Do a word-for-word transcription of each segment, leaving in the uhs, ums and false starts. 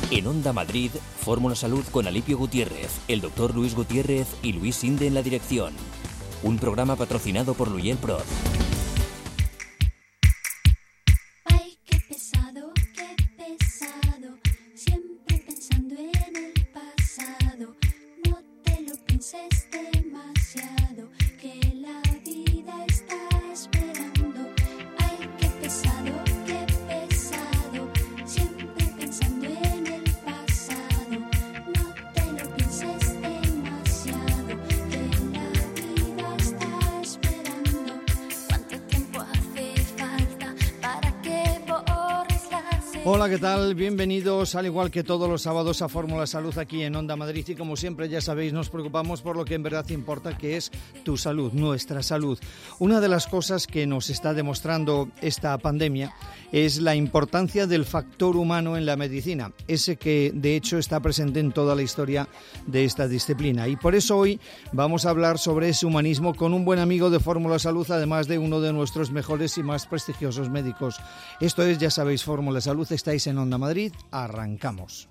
En Onda Madrid, Fórmula Salud con Alipio Gutiérrez, el doctor Luis Gutiérrez y Luis Sinde en la dirección. Un programa patrocinado por Luyel Prod. Ay, qué pesado, qué pesado, siempre pensando en el pasado. No te lo pienses demasiado, que la vida está esperando. Ay, qué pesado, qué pesado, siempre pensando en el pasado. No te lo pienses demasiado, que la vida está esperando. ¿Cuánto tiempo hace falta para que borres las heridas? Hola, ¿qué tal? Bienvenidos, al igual que todos los sábados, a Fórmula Salud aquí en Onda Madrid. Y como siempre, ya sabéis, nos preocupamos por lo que en verdad importa, que es tu salud, nuestra salud. Una de las cosas que nos está demostrando esta pandemia es la importancia del factor humano en la medicina, ese que de hecho está presente en toda la historia de esta disciplina. Y por eso hoy vamos a hablar sobre ese humanismo con un buen amigo de Fórmula Salud, además de uno de nuestros mejores y más prestigiosos médicos. Esto es, ya sabéis, Fórmula Salud. Estáis en Onda Madrid, arrancamos.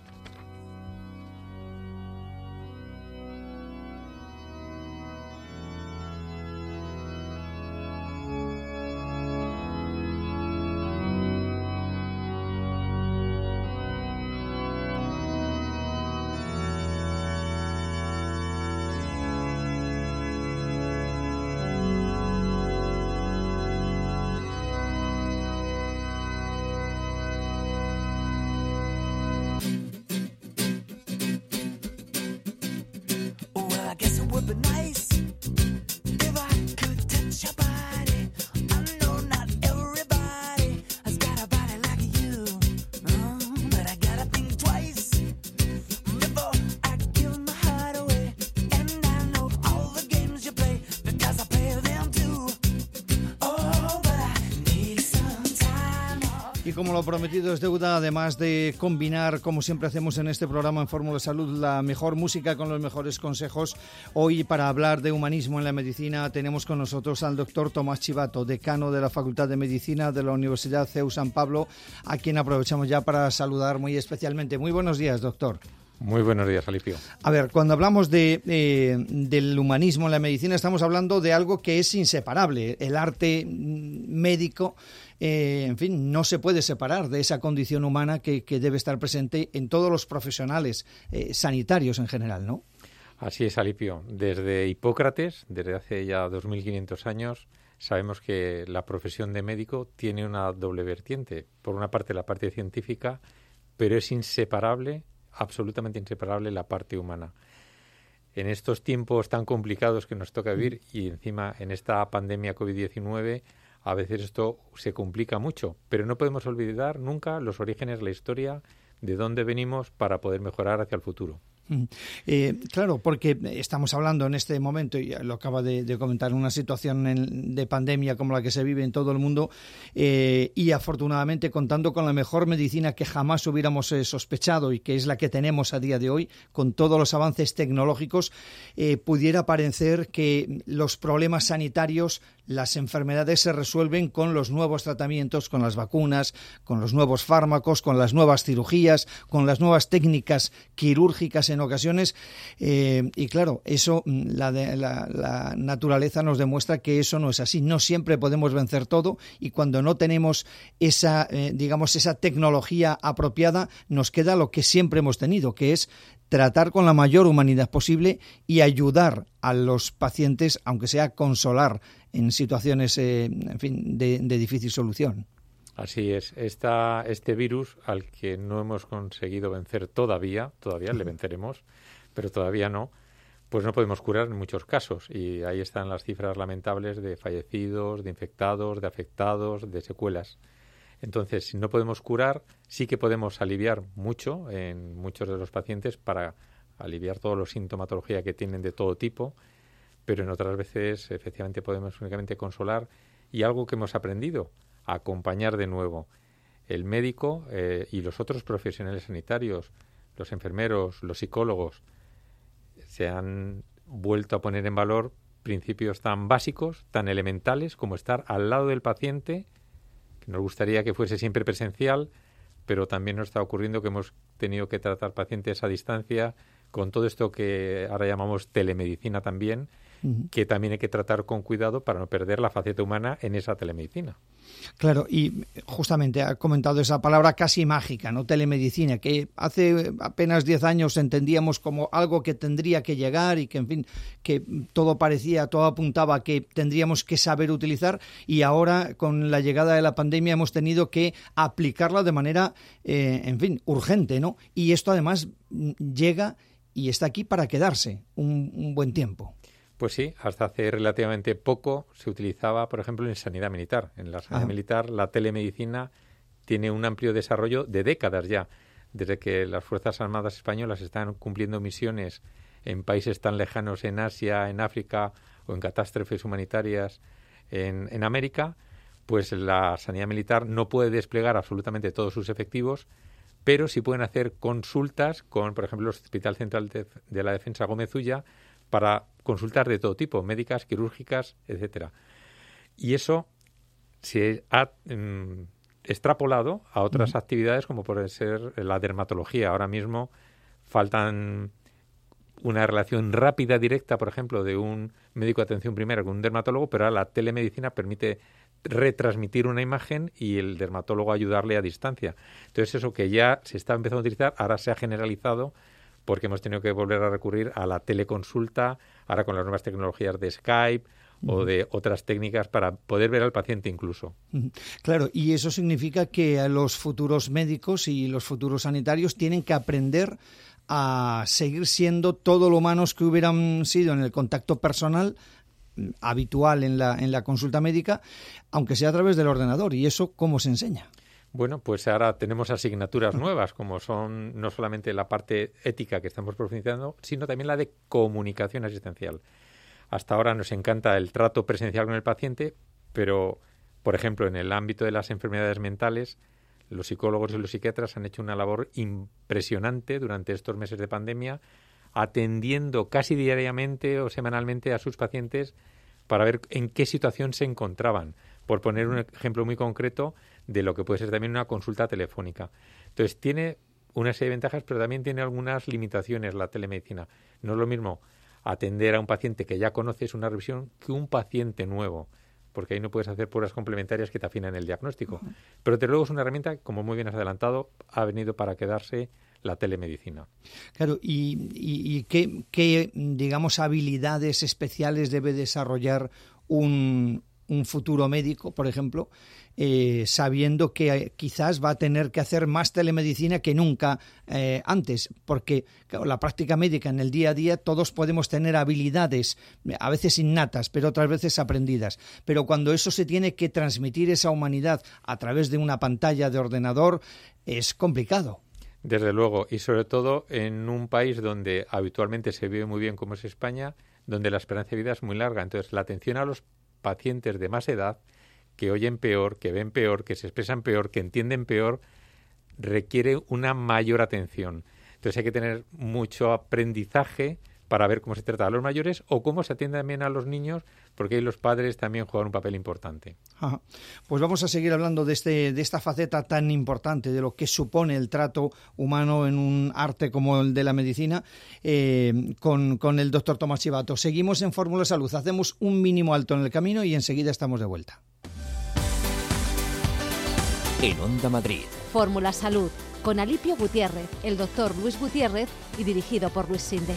Como lo prometido es deuda, además de combinar, como siempre hacemos en este programa en Fórmula Salud, la mejor música con los mejores consejos, hoy para hablar de humanismo en la medicina tenemos con nosotros al doctor Tomás Chivato, decano de la Facultad de Medicina de la Universidad C E U San Pablo, a quien aprovechamos ya para saludar muy especialmente. Muy buenos días, doctor. Muy buenos días, Alipio. A ver, cuando hablamos de, eh, del humanismo en la medicina, estamos hablando de algo que es inseparable. El arte médico, eh, en fin, no se puede separar de esa condición humana que, que debe estar presente en todos los profesionales eh, sanitarios en general, ¿no? Así es, Alipio. Desde Hipócrates, desde hace ya dos mil quinientos años, sabemos que la profesión de médico tiene una doble vertiente. Por una parte, la parte científica, pero es inseparable, absolutamente inseparable, la parte humana. En estos tiempos tan complicados que nos toca vivir y encima en esta pandemia covid diecinueve, a veces esto se complica mucho, pero no podemos olvidar nunca los orígenes, la historia, de dónde venimos para poder mejorar hacia el futuro. Eh, claro, porque estamos hablando en este momento, y lo acaba de, de comentar, una situación en, de pandemia como la que se vive en todo el mundo, eh, y afortunadamente contando con la mejor medicina que jamás hubiéramos eh, sospechado y que es la que tenemos a día de hoy, con todos los avances tecnológicos, eh, pudiera parecer que los problemas sanitarios, las enfermedades se resuelven con los nuevos tratamientos, con las vacunas, con los nuevos fármacos, con las nuevas cirugías, con las nuevas técnicas quirúrgicas en ocasiones, eh, y claro, eso la, de, la, la naturaleza nos demuestra que eso no es así. No siempre podemos vencer todo, y cuando no tenemos esa, eh, digamos, esa tecnología apropiada, nos queda lo que siempre hemos tenido, que es tratar con la mayor humanidad posible y ayudar a los pacientes, aunque sea consolar en situaciones, eh, en fin, de, de difícil solución. Así es. Esta, este virus al que no hemos conseguido vencer todavía, todavía le venceremos, pero todavía no, pues no podemos curar en muchos casos. Y ahí están las cifras lamentables de fallecidos, de infectados, de afectados, de secuelas. Entonces, si no podemos curar, sí que podemos aliviar mucho en muchos de los pacientes para aliviar toda la sintomatología que tienen de todo tipo, pero en otras veces efectivamente podemos únicamente consolar, y algo que hemos aprendido, acompañar de nuevo. El médico eh, y los otros profesionales sanitarios, los enfermeros, los psicólogos, se han vuelto a poner en valor principios tan básicos, tan elementales como estar al lado del paciente, que nos gustaría que fuese siempre presencial, pero también nos está ocurriendo que hemos tenido que tratar pacientes a distancia con todo esto que ahora llamamos telemedicina también, uh-huh. que también hay que tratar con cuidado para no perder la faceta humana en esa telemedicina. Claro, y justamente ha comentado esa palabra casi mágica, ¿no? Telemedicina, que hace apenas diez años entendíamos como algo que tendría que llegar y que, en fin, que todo parecía, todo apuntaba que tendríamos que saber utilizar, y ahora, con la llegada de la pandemia, hemos tenido que aplicarla de manera, eh, en fin, urgente, ¿no? Y esto además llega y está aquí para quedarse un, un buen tiempo. Pues sí, hasta hace relativamente poco se utilizaba, por ejemplo, en sanidad militar. En la sanidad ah. militar la telemedicina tiene un amplio desarrollo de décadas ya, desde que las Fuerzas Armadas Españolas están cumpliendo misiones en países tan lejanos en Asia, en África o en catástrofes humanitarias en, en América, pues la sanidad militar no puede desplegar absolutamente todos sus efectivos, pero sí pueden hacer consultas con, por ejemplo, el Hospital Central de, de la Defensa Gómez Ulla, para consultas de todo tipo, médicas, quirúrgicas, etcétera. Y eso se ha mm, extrapolado a otras uh-huh. actividades, como puede ser la dermatología. Ahora mismo faltan una relación rápida, directa, por ejemplo, de un médico de atención primaria con un dermatólogo, pero ahora la telemedicina permite retransmitir una imagen y el dermatólogo ayudarle a distancia. Entonces, eso que ya se está empezando a utilizar, ahora se ha generalizado, porque hemos tenido que volver a recurrir a la teleconsulta, ahora con las nuevas tecnologías de Skype uh-huh. o de otras técnicas para poder ver al paciente incluso. Uh-huh. Claro, y eso significa que los futuros médicos y los futuros sanitarios tienen que aprender a seguir siendo todo lo humanos que hubieran sido en el contacto personal habitual en la, en la consulta médica, aunque sea a través del ordenador. ¿Y eso cómo se enseña? Bueno, pues ahora tenemos asignaturas nuevas, como son no solamente la parte ética que estamos profundizando, sino también la de comunicación asistencial. Hasta ahora nos encanta el trato presencial con el paciente, pero, por ejemplo, en el ámbito de las enfermedades mentales, los psicólogos y los psiquiatras han hecho una labor impresionante durante estos meses de pandemia, atendiendo casi diariamente o semanalmente a sus pacientes para ver en qué situación se encontraban. Por poner un ejemplo muy concreto de lo que puede ser también una consulta telefónica. Entonces, tiene una serie de ventajas, pero también tiene algunas limitaciones la telemedicina. No es lo mismo atender a un paciente que ya conoces una revisión que un paciente nuevo, porque ahí no puedes hacer pruebas complementarias que te afinan el diagnóstico. Uh-huh. Pero desde luego es una herramienta, como muy bien has adelantado, ha venido para quedarse la telemedicina. Claro, y, y, y qué, qué, digamos, habilidades especiales debe desarrollar un un futuro médico, por ejemplo, eh, sabiendo que quizás va a tener que hacer más telemedicina que nunca eh, antes, porque claro, la práctica médica en el día a día todos podemos tener habilidades, a veces innatas, pero otras veces aprendidas, pero cuando eso se tiene que transmitir esa humanidad a través de una pantalla de ordenador, es complicado. Desde luego, y sobre todo en un país donde habitualmente se vive muy bien como es España, donde la esperanza de vida es muy larga. Entonces, la atención a los pacientes de más edad, que oyen peor, que ven peor, que se expresan peor, que entienden peor, requiere una mayor atención. Entonces hay que tener mucho aprendizaje para ver cómo se trata a los mayores o cómo se atiende también a los niños, porque ahí los padres también juegan un papel importante. Ajá. Pues vamos a seguir hablando de, este, de esta faceta tan importante, de lo que supone el trato humano en un arte como el de la medicina, eh, con, con el doctor Tomás Chivato. Seguimos en Fórmula Salud, hacemos un mínimo alto en el camino y enseguida estamos de vuelta. En Onda Madrid. Fórmula Salud, con Alipio Gutiérrez, el doctor Luis Gutiérrez y dirigido por Luis Sinde.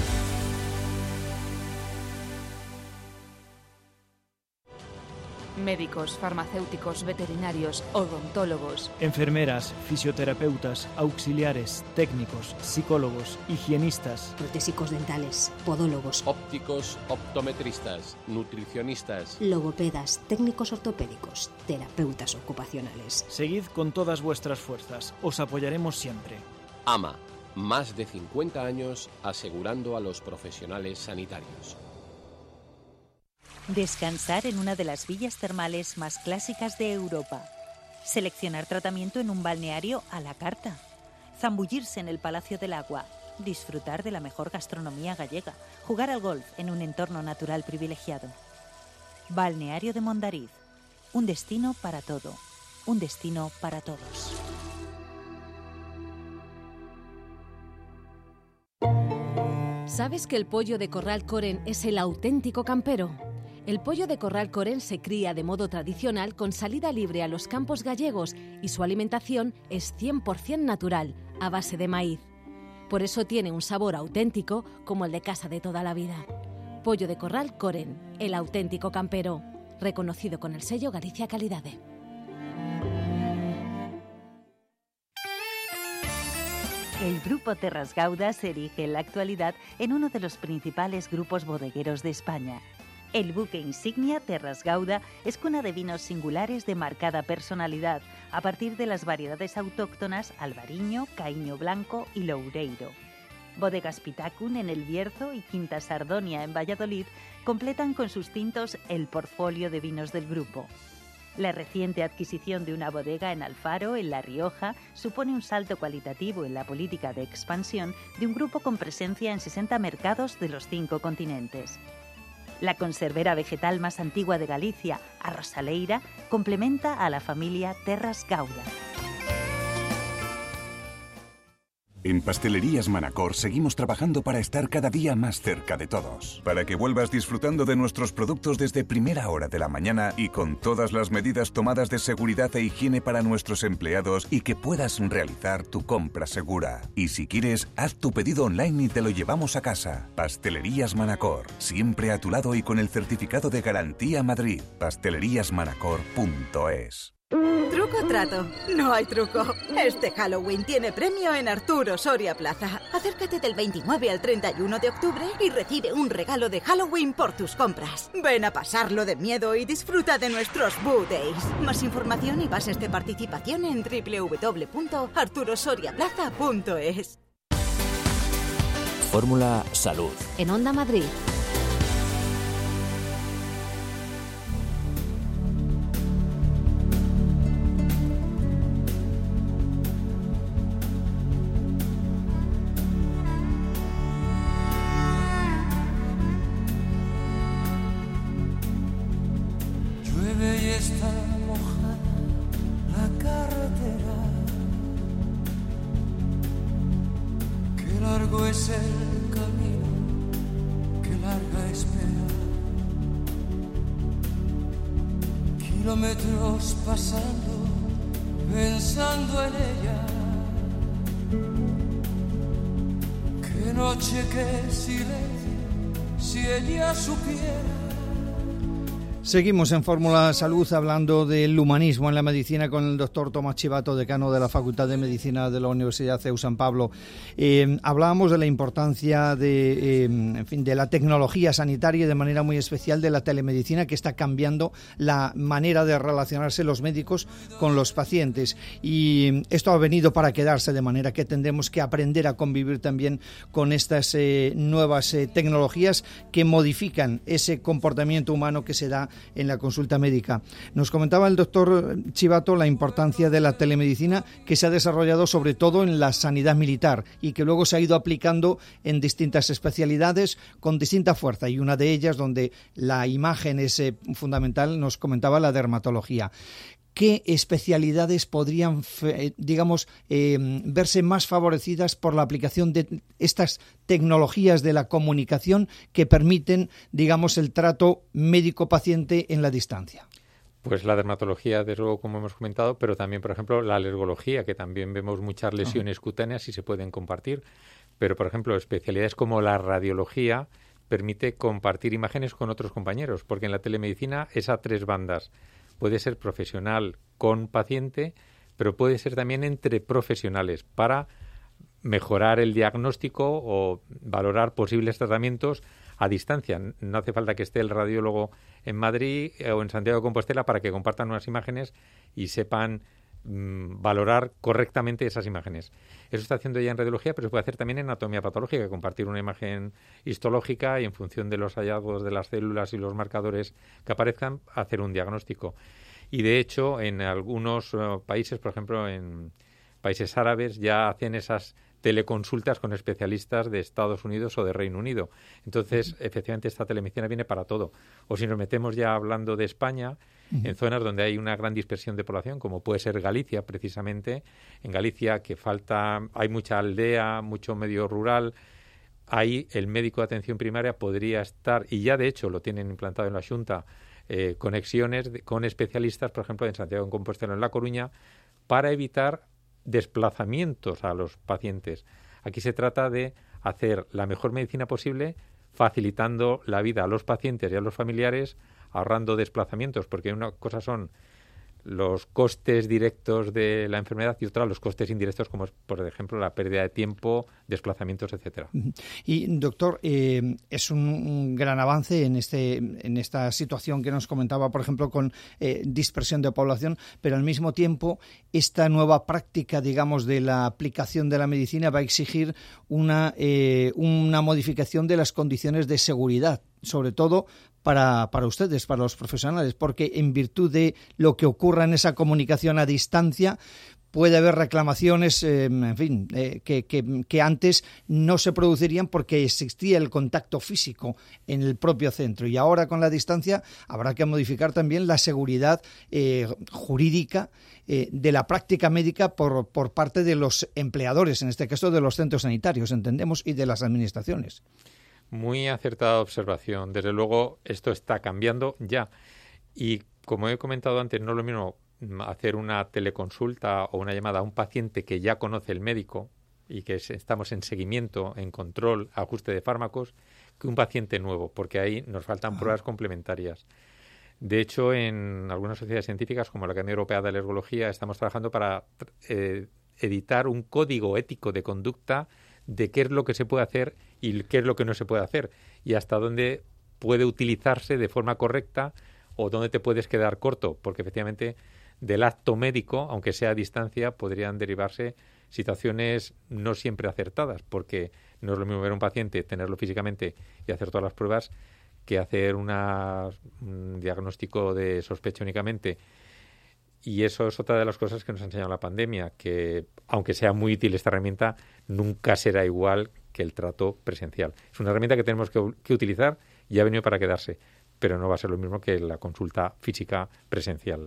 Médicos, farmacéuticos, veterinarios, odontólogos, enfermeras, fisioterapeutas, auxiliares, técnicos, psicólogos, higienistas, protésicos dentales, podólogos, ópticos, optometristas, nutricionistas, logopedas, técnicos ortopédicos, terapeutas ocupacionales. Seguid con todas vuestras fuerzas, os apoyaremos siempre. A M A, más de cincuenta años asegurando a los profesionales sanitarios. Descansar en una de las villas termales más clásicas de Europa. Seleccionar tratamiento en un balneario a la carta. Zambullirse en el Palacio del Agua. Disfrutar de la mejor gastronomía gallega. Jugar al golf en un entorno natural privilegiado. Balneario de Mondariz. Un destino para todo. Un destino para todos. ¿Sabes que el pollo de corral Coren es el auténtico campero? El pollo de corral Coren se cría de modo tradicional con salida libre a los campos gallegos y su alimentación es cien por ciento natural, a base de maíz. Por eso tiene un sabor auténtico como el de casa de toda la vida. Pollo de corral Coren, el auténtico campero, reconocido con el sello Galicia Calidade. El Grupo Terras Gauda se erige en la actualidad en uno de los principales grupos bodegueros de España. El buque insignia Terras Gauda es cuna de vinos singulares de marcada personalidad, a partir de las variedades autóctonas Albariño, Caíño Blanco y Loureiro. Bodegas Pitacun en El Bierzo y Quinta Sardonia en Valladolid completan con sus tintos el portfolio de vinos del grupo. La reciente adquisición de una bodega en Alfaro, en La Rioja, supone un salto cualitativo en la política de expansión de un grupo con presencia en sesenta mercados de los cinco continentes. La conservera vegetal más antigua de Galicia, Arrosaleira, complementa a la familia Terras Gauda. En Pastelerías Manacor seguimos trabajando para estar cada día más cerca de todos, para que vuelvas disfrutando de nuestros productos desde primera hora de la mañana y con todas las medidas tomadas de seguridad e higiene para nuestros empleados y que puedas realizar tu compra segura. Y si quieres, haz tu pedido online y te lo llevamos a casa. Pastelerías Manacor, siempre a tu lado y con el certificado de Garantía Madrid. pastelerías manacor punto es. ¿Truco o trato? No hay truco. Este Halloween tiene premio en Arturo Soria Plaza. Acércate del veintinueve al treinta y uno de octubre y recibe un regalo de Halloween por tus compras. Ven a pasarlo de miedo y disfruta de nuestros Boo Days. Más información y bases de participación en doble u doble u doble u punto arturo soria plaza punto es. Fórmula Salud. En Onda Madrid. Kilómetros pasando, pensando en ella. Qué noche, qué silencio, si ella supiera. Seguimos en Fórmula Salud hablando del humanismo en la medicina con el doctor Tomás Chivato, decano de la Facultad de Medicina de la Universidad C E U San Pablo. Eh, hablábamos de la importancia de, eh, en fin, de la tecnología sanitaria y de manera muy especial de la telemedicina, que está cambiando la manera de relacionarse los médicos con los pacientes. Y esto ha venido para quedarse, de manera que tendremos que aprender a convivir también con estas eh, nuevas eh, tecnologías que modifican ese comportamiento humano que se da en la consulta médica. Nos comentaba el doctor Chivato la importancia de la telemedicina, que se ha desarrollado sobre todo en la sanidad militar y que luego se ha ido aplicando en distintas especialidades con distinta fuerza, y una de ellas donde la imagen es eh, fundamental, nos comentaba la dermatología. ¿Qué especialidades podrían, digamos, eh, verse más favorecidas por la aplicación de estas tecnologías de la comunicación que permiten, digamos, el trato médico-paciente en la distancia? Pues la dermatología, desde luego, como hemos comentado, pero también, por ejemplo, la alergología, que también vemos muchas lesiones uh-huh. cutáneas y se pueden compartir. Pero, por ejemplo, especialidades como la radiología permite compartir imágenes con otros compañeros, porque en la telemedicina es a tres bandas. Puede ser profesional con paciente, pero puede ser también entre profesionales para mejorar el diagnóstico o valorar posibles tratamientos a distancia. No hace falta que esté el radiólogo en Madrid o en Santiago de Compostela para que compartan unas imágenes y sepan mmm, valorar correctamente esas imágenes. Eso está haciendo ya en radiología, pero se puede hacer también en anatomía patológica, compartir una imagen histológica y en función de los hallazgos de las células y los marcadores que aparezcan, hacer un diagnóstico. Y de hecho, en algunos uh, países, por ejemplo, en países árabes, ya hacen esas teleconsultas con especialistas de Estados Unidos o de Reino Unido. Entonces, uh-huh. efectivamente, esta telemedicina viene para todo. O si nos metemos ya hablando de España, uh-huh. en zonas donde hay una gran dispersión de población, como puede ser Galicia, precisamente. En Galicia, que falta, hay mucha aldea, mucho medio rural, ahí el médico de atención primaria podría estar, y ya de hecho lo tienen implantado en la Xunta, eh, conexiones de, con especialistas, por ejemplo, en Santiago de Compostela, en La Coruña, para evitar desplazamientos a los pacientes. Aquí se trata de hacer la mejor medicina posible, facilitando la vida a los pacientes y a los familiares, ahorrando desplazamientos, porque una cosa son los costes directos de la enfermedad y otra los costes indirectos, como es, por ejemplo, la pérdida de tiempo, desplazamientos, etcétera. Y, doctor, eh, es un, un gran avance en este en esta situación que nos comentaba, por ejemplo, con eh, dispersión de población, pero al mismo tiempo esta nueva práctica, digamos, de la aplicación de la medicina va a exigir una, eh, una modificación de las condiciones de seguridad, sobre todo para, para ustedes, para los profesionales, porque en virtud de lo que ocurra en esa comunicación a distancia, puede haber reclamaciones, eh, en fin, eh, que, que, que antes no se producirían porque existía el contacto físico en el propio centro. Y ahora, con la distancia, habrá que modificar también la seguridad eh, jurídica eh, de la práctica médica por, por parte de los empleadores, en este caso de los centros sanitarios, entendemos, y de las administraciones. Muy acertada observación. Desde luego, esto está cambiando ya. Y como he comentado antes, no es lo mismo hacer una teleconsulta o una llamada a un paciente que ya conoce el médico y que estamos en seguimiento, en control, ajuste de fármacos, que un paciente nuevo, porque ahí nos faltan pruebas complementarias. De hecho, en algunas sociedades científicas, como la Academia Europea de Alergología, estamos trabajando para eh, editar un código ético de conducta de qué es lo que se puede hacer y qué es lo que no se puede hacer y hasta dónde puede utilizarse de forma correcta o dónde te puedes quedar corto, porque efectivamente del acto médico, aunque sea a distancia, podrían derivarse situaciones no siempre acertadas, porque no es lo mismo ver a un paciente, tenerlo físicamente y hacer todas las pruebas, que hacer una, un diagnóstico de sospecha únicamente. Y eso es otra de las cosas que nos ha enseñado la pandemia, que aunque sea muy útil esta herramienta, nunca será igual que el trato presencial. Es una herramienta que tenemos que, que utilizar y ha venido para quedarse, pero no va a ser lo mismo que la consulta física presencial.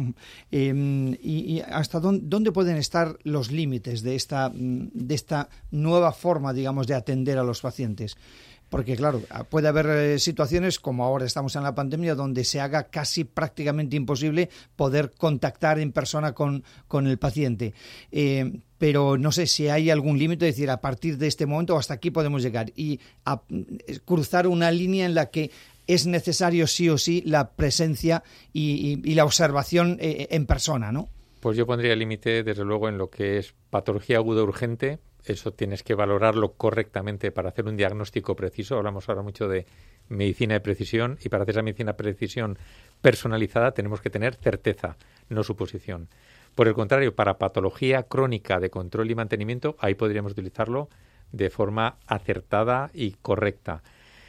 Eh, y, y hasta dónde, dónde pueden estar los límites de esta, de esta nueva forma, digamos, de atender a los pacientes. Porque, claro, puede haber eh, situaciones, como ahora estamos en la pandemia, donde se haga casi prácticamente imposible poder contactar en persona con, con el paciente. Eh, pero no sé si hay algún límite, es decir, a partir de este momento hasta aquí podemos llegar. Y a, cruzar una línea en la que es necesario sí o sí la presencia y, y, y la observación eh, en persona, ¿no? Pues yo pondría el límite, desde luego, en lo que es patología aguda urgente. Eso tienes que valorarlo correctamente para hacer un diagnóstico preciso. Hablamos ahora mucho de medicina de precisión y para hacer esa medicina de precisión personalizada tenemos que tener certeza, no suposición. Por el contrario, para patología crónica de control y mantenimiento, ahí podríamos utilizarlo de forma acertada y correcta.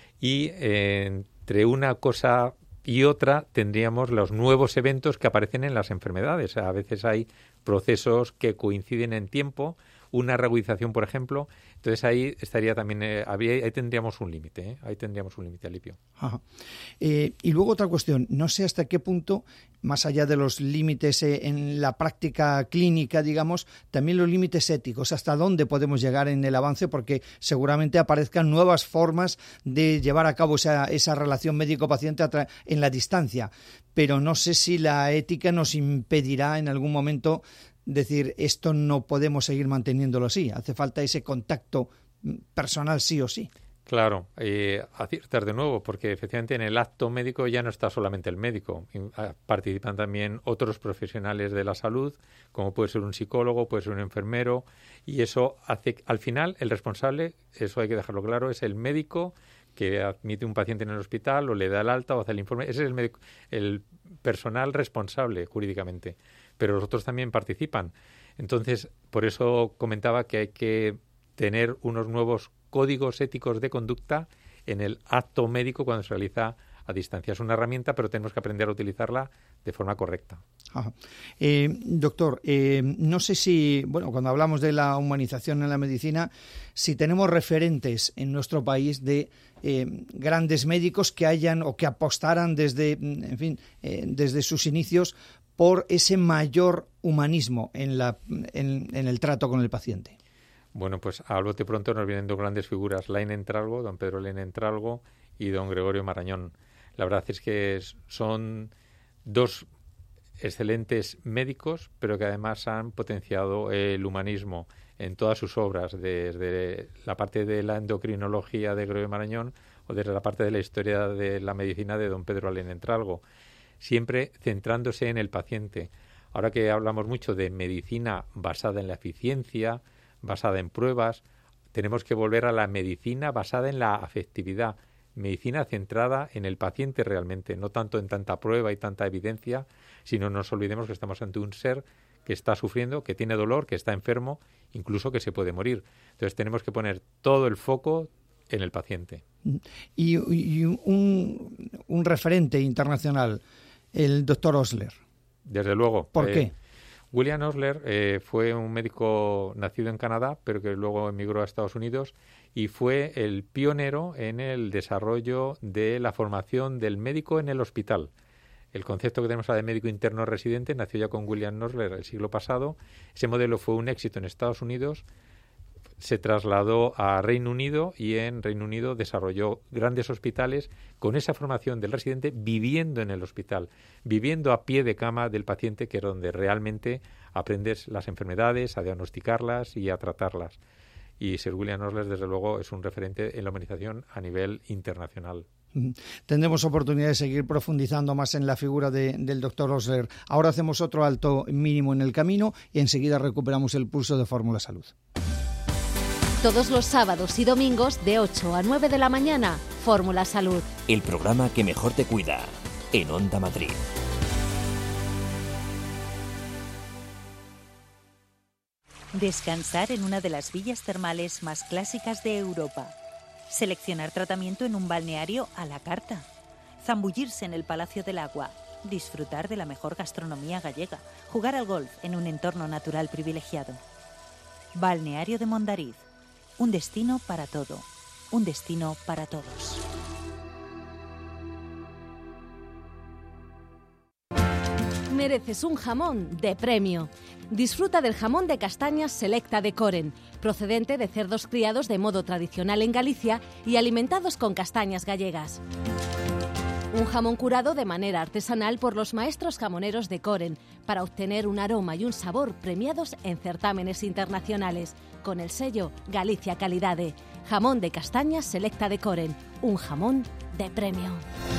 Y eh, entre una cosa y otra tendríamos los nuevos eventos que aparecen en las enfermedades. A veces hay procesos que coinciden en tiempo, una reagudización, por ejemplo. Entonces ahí estaría también, eh, habría, ahí tendríamos un límite, ¿eh? ahí tendríamos un límite, Alipio. Ajá. Eh, y luego otra cuestión, no sé hasta qué punto, más allá de los límites eh, en la práctica clínica, digamos, también los límites éticos, hasta dónde podemos llegar en el avance, porque seguramente aparezcan nuevas formas de llevar a cabo esa, esa relación médico-paciente en la distancia, pero no sé si la ética nos impedirá en algún momento decir, esto no podemos seguir manteniéndolo así, hace falta ese contacto personal sí o sí. Claro, eh, aciertas de nuevo, porque efectivamente en el acto médico ya no está solamente el médico, participan también otros profesionales de la salud, como puede ser un psicólogo, puede ser un enfermero, y eso hace, al final, el responsable, eso hay que dejarlo claro, es el médico que admite un paciente en el hospital o le da el alta o hace el informe, ese es el médico, el personal responsable jurídicamente, pero los otros también participan. Entonces, por eso comentaba que hay que tener unos nuevos códigos éticos de conducta en el acto médico cuando se realiza a distancia. Es una herramienta, pero tenemos que aprender a utilizarla de forma correcta. Ajá. Eh, doctor, eh, no sé si, bueno, cuando hablamos de la humanización en la medicina, si tenemos referentes en nuestro país de eh, grandes médicos que hayan o que apostaran desde, en fin, eh, desde sus inicios por ese mayor humanismo en, la, en, en el trato con el paciente. Bueno, pues a bote pronto nos vienen dos grandes figuras, Lain Entralgo, don Pedro Lain Entralgo y don Gregorio Marañón. La verdad es que son dos excelentes médicos, pero que además han potenciado el humanismo en todas sus obras, desde la parte de la endocrinología de Gregorio Marañón o desde la parte de la historia de la medicina de don Pedro Lain Entralgo, siempre centrándose en el paciente. Ahora que hablamos mucho de medicina basada en la eficiencia, basada en pruebas, tenemos que volver a la medicina basada en la afectividad, medicina centrada en el paciente realmente, no tanto en tanta prueba y tanta evidencia, sino no nos olvidemos que estamos ante un ser que está sufriendo, que tiene dolor, que está enfermo, incluso que se puede morir. Entonces tenemos que poner todo el foco en el paciente. Y, y un, un referente internacional, el doctor Osler. Desde luego. ¿Por eh, qué? William Osler eh, fue un médico nacido en Canadá, pero que luego emigró a Estados Unidos y fue el pionero en el desarrollo de la formación del médico en el hospital. El concepto que tenemos ahora de médico interno residente nació ya con William Osler el siglo pasado. Ese modelo fue un éxito en Estados Unidos, se trasladó a Reino Unido y en Reino Unido desarrolló grandes hospitales con esa formación del residente viviendo en el hospital, viviendo a pie de cama del paciente, que es donde realmente aprendes las enfermedades, a diagnosticarlas y a tratarlas. Y Sir William Osler, desde luego, es un referente en la humanización a nivel internacional. Tendremos oportunidad de seguir profundizando más en la figura de, del doctor Osler. Ahora hacemos otro alto mínimo en el camino y enseguida recuperamos el pulso de Fórmula Salud. Todos los sábados y domingos de ocho a nueve de la mañana, Fórmula Salud. El programa que mejor te cuida, en Onda Madrid. Descansar en una de las villas termales más clásicas de Europa. Seleccionar tratamiento en un balneario a la carta. Zambullirse en el Palacio del Agua. Disfrutar de la mejor gastronomía gallega. Jugar al golf en un entorno natural privilegiado. Balneario de Mondariz. Un destino para todo. Un destino para todos. Mereces un jamón de premio. Disfruta del jamón de castañas Selecta de Coren, procedente de cerdos criados de modo tradicional en Galicia y alimentados con castañas gallegas. Un jamón curado de manera artesanal por los maestros jamoneros de Coren para obtener un aroma y un sabor premiados en certámenes internacionales, con el sello Galicia Calidade. Jamón de castañas Selecta de Coren, un jamón de premio.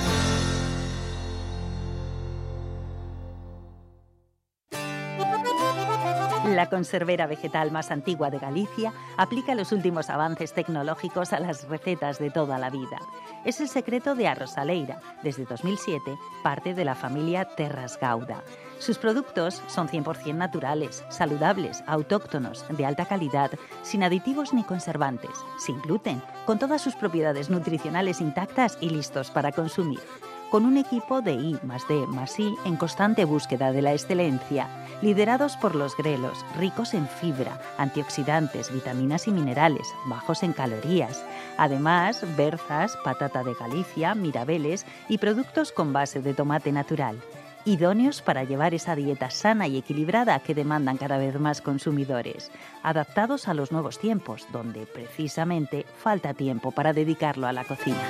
La conservera vegetal más antigua de Galicia aplica los últimos avances tecnológicos a las recetas de toda la vida. Es el secreto de Arrosaleira, desde dos mil siete, parte de la familia Terras Gauda. Sus productos son cien por ciento naturales, saludables, autóctonos, de alta calidad, sin aditivos ni conservantes, sin gluten, con todas sus propiedades nutricionales intactas y listos para consumir. Con un equipo de I más D más I en constante búsqueda de la excelencia, liderados por los grelos, ricos en fibra, antioxidantes, vitaminas y minerales, bajos en calorías. Además, berzas, patata de Galicia, mirabeles y productos con base de tomate natural. Idóneos para llevar esa dieta sana y equilibrada que demandan cada vez más consumidores. Adaptados a los nuevos tiempos, donde precisamente falta tiempo para dedicarlo a la cocina.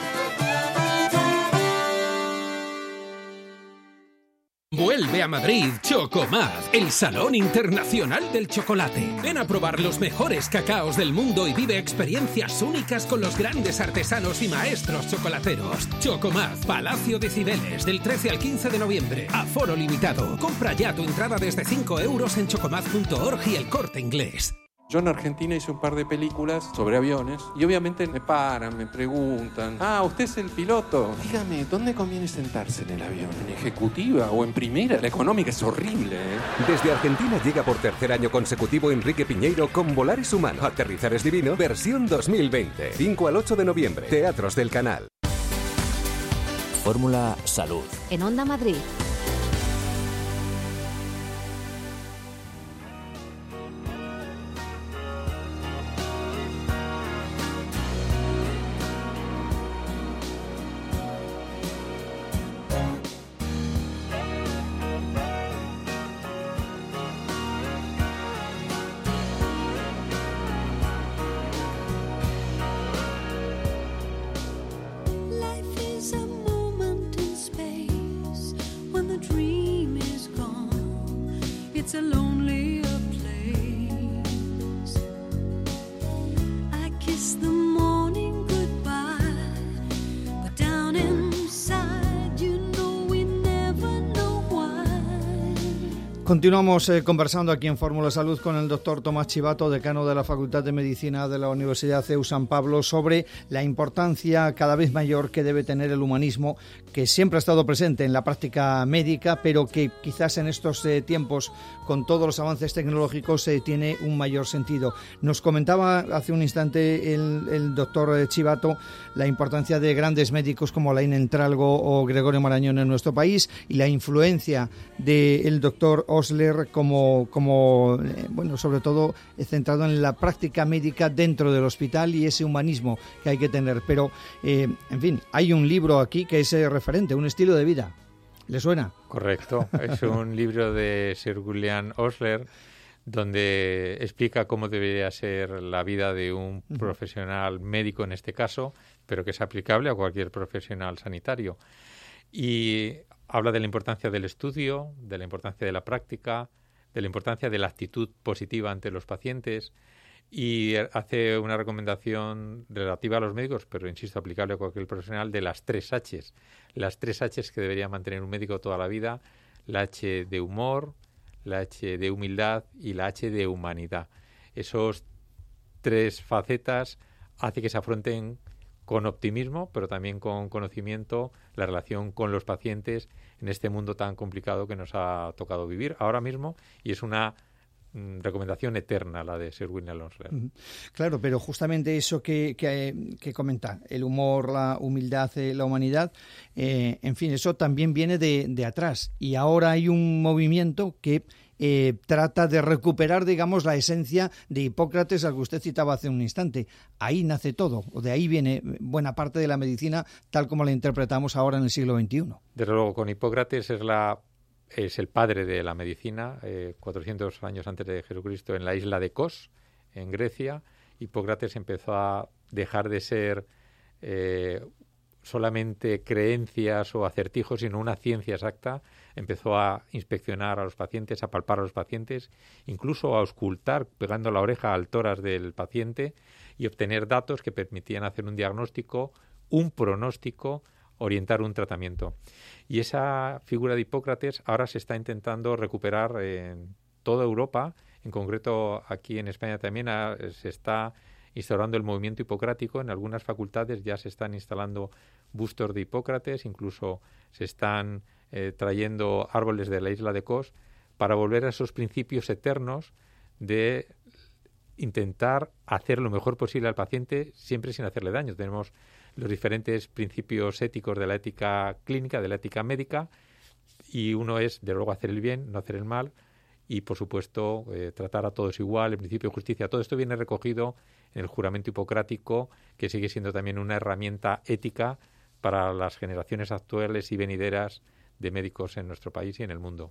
Vuelve a Madrid Chocomad, el Salón Internacional del Chocolate. Ven a probar los mejores cacaos del mundo y vive experiencias únicas con los grandes artesanos y maestros chocolateros. Chocomad, Palacio de Cibeles, del trece al quince de noviembre. Aforo limitado. Compra ya tu entrada desde cinco euros en chocomad punto org y El Corte Inglés. Yo en Argentina hice un par de películas sobre aviones y obviamente me paran, me preguntan: ah, ¿usted es el piloto? Dígame, ¿dónde conviene sentarse en el avión? ¿En ejecutiva o en primera? La económica es horrible, ¿eh? Desde Argentina llega por tercer año consecutivo Enrique Piñeiro con Volar es humano, aterrizar es divino, versión dos mil veinte. cinco al ocho de noviembre, Teatros del Canal. Fórmula Salud. En Onda Madrid. Continuamos eh, conversando aquí en Fórmula Salud con el doctor Tomás Chivato, decano de la Facultad de Medicina de la Universidad C E U San Pablo, sobre la importancia cada vez mayor que debe tener el humanismo, que siempre ha estado presente en la práctica médica, pero que quizás en estos eh, tiempos, con todos los avances tecnológicos, eh, tiene un mayor sentido. Nos comentaba hace un instante el, el doctor Chivato la importancia de grandes médicos como Alain Entralgo o Gregorio Marañón en nuestro país y la influencia del doctor Osler como, como eh, bueno, sobre todo eh, centrado en la práctica médica dentro del hospital y ese humanismo que hay que tener. Pero, eh, en fin, hay un libro aquí que es eh, referente, un estilo de vida. ¿Le suena? Correcto, es un libro de Sir William Osler donde explica cómo debería ser la vida de un profesional médico en este caso, pero que es aplicable a cualquier profesional sanitario. Y habla de la importancia del estudio, de la importancia de la práctica, de la importancia de la actitud positiva ante los pacientes y hace una recomendación relativa a los médicos, pero insisto, aplicable a cualquier profesional, de las tres H's. Las tres H's que debería mantener un médico toda la vida: la H de humor, la H de humildad y la H de humanidad. Esos tres facetas hace que se afronten con optimismo, pero también con conocimiento, la relación con los pacientes en este mundo tan complicado que nos ha tocado vivir ahora mismo, y es una mm, recomendación eterna la de Sir William Osler. Claro, pero justamente eso que, que, que comenta, el humor, la humildad, eh, la humanidad, eh, en fin, eso también viene de, de atrás, y ahora hay un movimiento que Eh, trata de recuperar, digamos, la esencia de Hipócrates, al que usted citaba hace un instante. Ahí nace todo, o de ahí viene buena parte de la medicina tal como la interpretamos ahora en el siglo veintiuno. Desde luego, con Hipócrates es la es el padre de la medicina, eh, cuatrocientos años antes de Jesucristo, en la isla de Kos, en Grecia. Hipócrates empezó a dejar de ser eh, solamente creencias o acertijos, sino una ciencia exacta. Empezó a inspeccionar a los pacientes, a palpar a los pacientes, incluso a auscultar, pegando la oreja al tórax del paciente y obtener datos que permitían hacer un diagnóstico, un pronóstico, orientar un tratamiento. Y esa figura de Hipócrates ahora se está intentando recuperar en toda Europa, en concreto aquí en España también ha, se está instaurando el movimiento hipocrático. En algunas facultades ya se están instalando bustos de Hipócrates, incluso se están eh, trayendo árboles de la isla de Kos para volver a esos principios eternos de intentar hacer lo mejor posible al paciente siempre sin hacerle daño. Tenemos los diferentes principios éticos de la ética clínica, de la ética médica, y uno es, de luego, hacer el bien, no hacer el mal, y, por supuesto, eh, tratar a todos igual, el principio de justicia. Todo esto viene recogido en el juramento hipocrático, que sigue siendo también una herramienta ética para las generaciones actuales y venideras de médicos en nuestro país y en el mundo.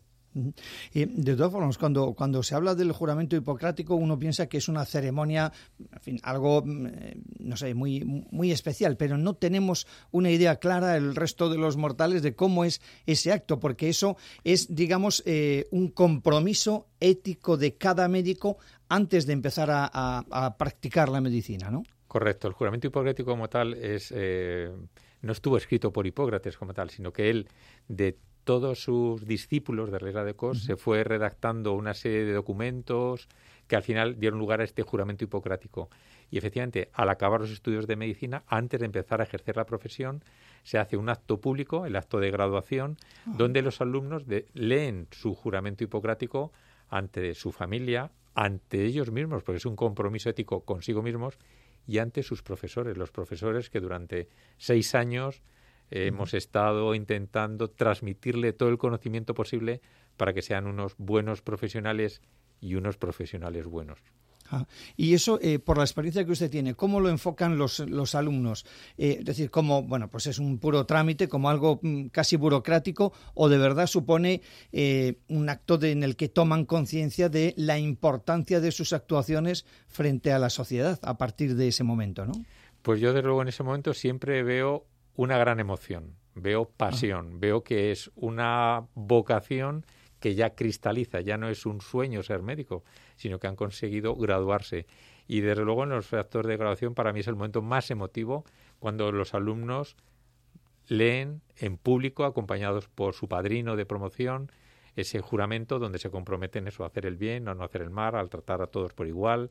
Y de todas formas, cuando, cuando se habla del juramento hipocrático, uno piensa que es una ceremonia, en fin, algo, no sé, muy, muy especial, pero no tenemos una idea clara el resto de los mortales de cómo es ese acto, porque eso es, digamos, eh, un compromiso ético de cada médico antes de empezar a, a, a practicar la medicina, ¿no? Correcto. El juramento hipocrático como tal es eh, no estuvo escrito por Hipócrates como tal, sino que él, de todos sus discípulos de la isla de Kos, uh-huh. se fue redactando una serie de documentos que al final dieron lugar a este juramento hipocrático. Y efectivamente, al acabar los estudios de medicina, antes de empezar a ejercer la profesión, se hace un acto público, el acto de graduación, uh-huh. donde los alumnos de, leen su juramento hipocrático ante su familia, ante ellos mismos, porque es un compromiso ético consigo mismos, y ante sus profesores, los profesores que durante seis años Eh, uh-huh. hemos estado intentando transmitirle todo el conocimiento posible para que sean unos buenos profesionales y unos profesionales buenos. Ah, y eso, eh, por la experiencia que usted tiene, ¿cómo lo enfocan los, los alumnos? Eh, es decir, ¿cómo, bueno, pues es un puro trámite, como algo mm, casi burocrático, o de verdad supone eh, un acto de, en el que toman conciencia de la importancia de sus actuaciones frente a la sociedad a partir de ese momento, ¿no? Pues yo, desde luego, en ese momento siempre veo una gran emoción, veo pasión, ah. veo que es una vocación que ya cristaliza, ya no es un sueño ser médico, sino que han conseguido graduarse. Y desde luego en los actos de graduación para mí es el momento más emotivo, cuando los alumnos leen en público, acompañados por su padrino de promoción, ese juramento donde se comprometen eso, a hacer el bien, a no hacer el mal, a tratar a todos por igual,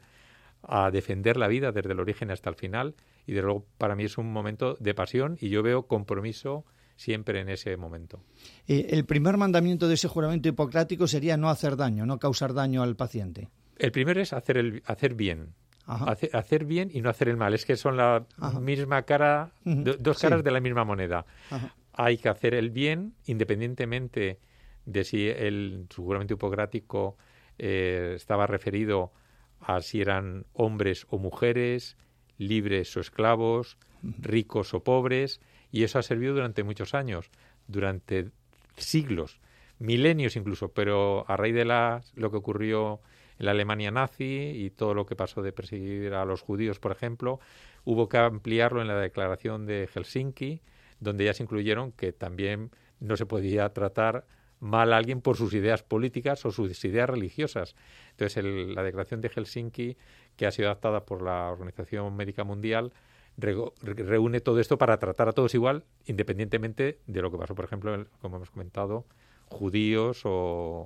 a defender la vida desde el origen hasta el final. Y de luego para mí es un momento de pasión y yo veo compromiso siempre en ese momento. Eh, el primer mandamiento de ese juramento hipocrático sería no hacer daño, no causar daño al paciente. El primero es hacer, el, hacer bien. Hacer, hacer bien y no hacer el mal. Es que son la Ajá. misma cara, do, dos caras sí. de la misma moneda. Ajá. Hay que hacer el bien independientemente de si el su juramento hipocrático eh, estaba referido a si eran hombres o mujeres, libres o esclavos, ricos o pobres, y eso ha servido durante muchos años, durante siglos, milenios incluso, pero a raíz de la, lo que ocurrió en la Alemania nazi y todo lo que pasó de perseguir a los judíos, por ejemplo, hubo que ampliarlo en la Declaración de Helsinki, donde ya se incluyeron que también no se podía tratar mal a alguien por sus ideas políticas o sus ideas religiosas. Entonces, el, la Declaración de Helsinki, que ha sido adaptada por la Organización Médica Mundial, re, reúne todo esto para tratar a todos igual, independientemente de lo que pasó, por ejemplo, el, como hemos comentado, judíos o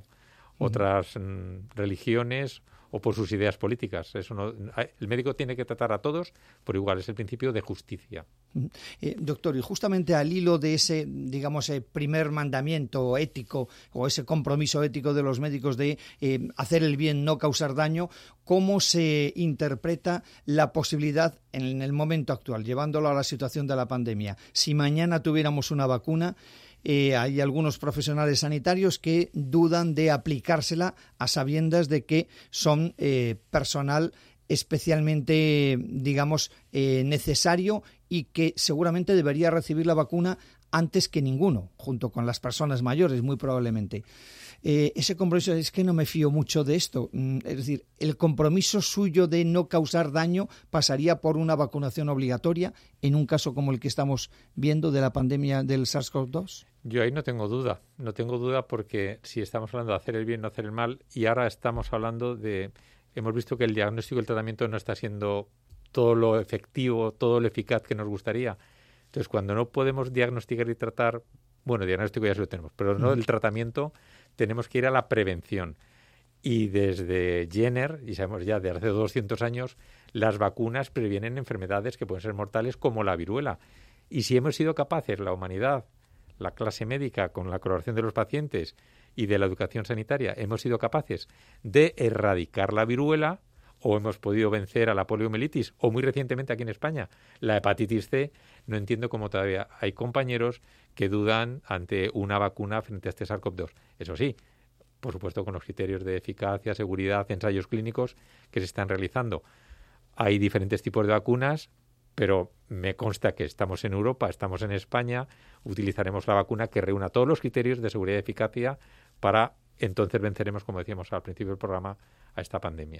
otras mm, religiones o por sus ideas políticas. Eso no, el médico tiene que tratar a todos por igual, es el principio de justicia. Eh, doctor, y justamente al hilo de ese, digamos, eh, primer mandamiento ético o ese compromiso ético de los médicos de eh, hacer el bien, no causar daño, ¿cómo se interpreta la posibilidad en el momento actual, llevándolo a la situación de la pandemia? Si mañana tuviéramos una vacuna, Eh, hay algunos profesionales sanitarios que dudan de aplicársela a sabiendas de que son eh, personal especialmente, digamos, eh, necesario y que seguramente debería recibir la vacuna antes que ninguno, junto con las personas mayores, muy probablemente. Eh, ese compromiso, es que no me fío mucho de esto. Es decir, el compromiso suyo de no causar daño pasaría por una vacunación obligatoria en un caso como el que estamos viendo de la pandemia del SARS-CoV dos. Yo ahí no tengo duda, no tengo duda porque si estamos hablando de hacer el bien, no hacer el mal, y ahora estamos hablando de, hemos visto que el diagnóstico y el tratamiento no está siendo todo lo efectivo, todo lo eficaz que nos gustaría. Entonces, cuando no podemos diagnosticar y tratar, bueno, diagnóstico ya se lo tenemos, pero no el tratamiento, tenemos que ir a la prevención. Y desde Jenner, y sabemos ya de hace doscientos años, las vacunas previenen enfermedades que pueden ser mortales como la viruela. Y si hemos sido capaces, la humanidad, la clase médica, con la colaboración de los pacientes y de la educación sanitaria, hemos sido capaces de erradicar la viruela, o hemos podido vencer a la poliomielitis, o muy recientemente aquí en España, la hepatitis C, no entiendo cómo todavía hay compañeros que dudan ante una vacuna frente a este SARS-CoV dos. Eso sí, por supuesto con los criterios de eficacia, seguridad, ensayos clínicos que se están realizando. Hay diferentes tipos de vacunas, pero me consta que estamos en Europa, estamos en España, utilizaremos la vacuna que reúna todos los criterios de seguridad y eficacia para entonces venceremos, como decíamos al principio del programa, a esta pandemia.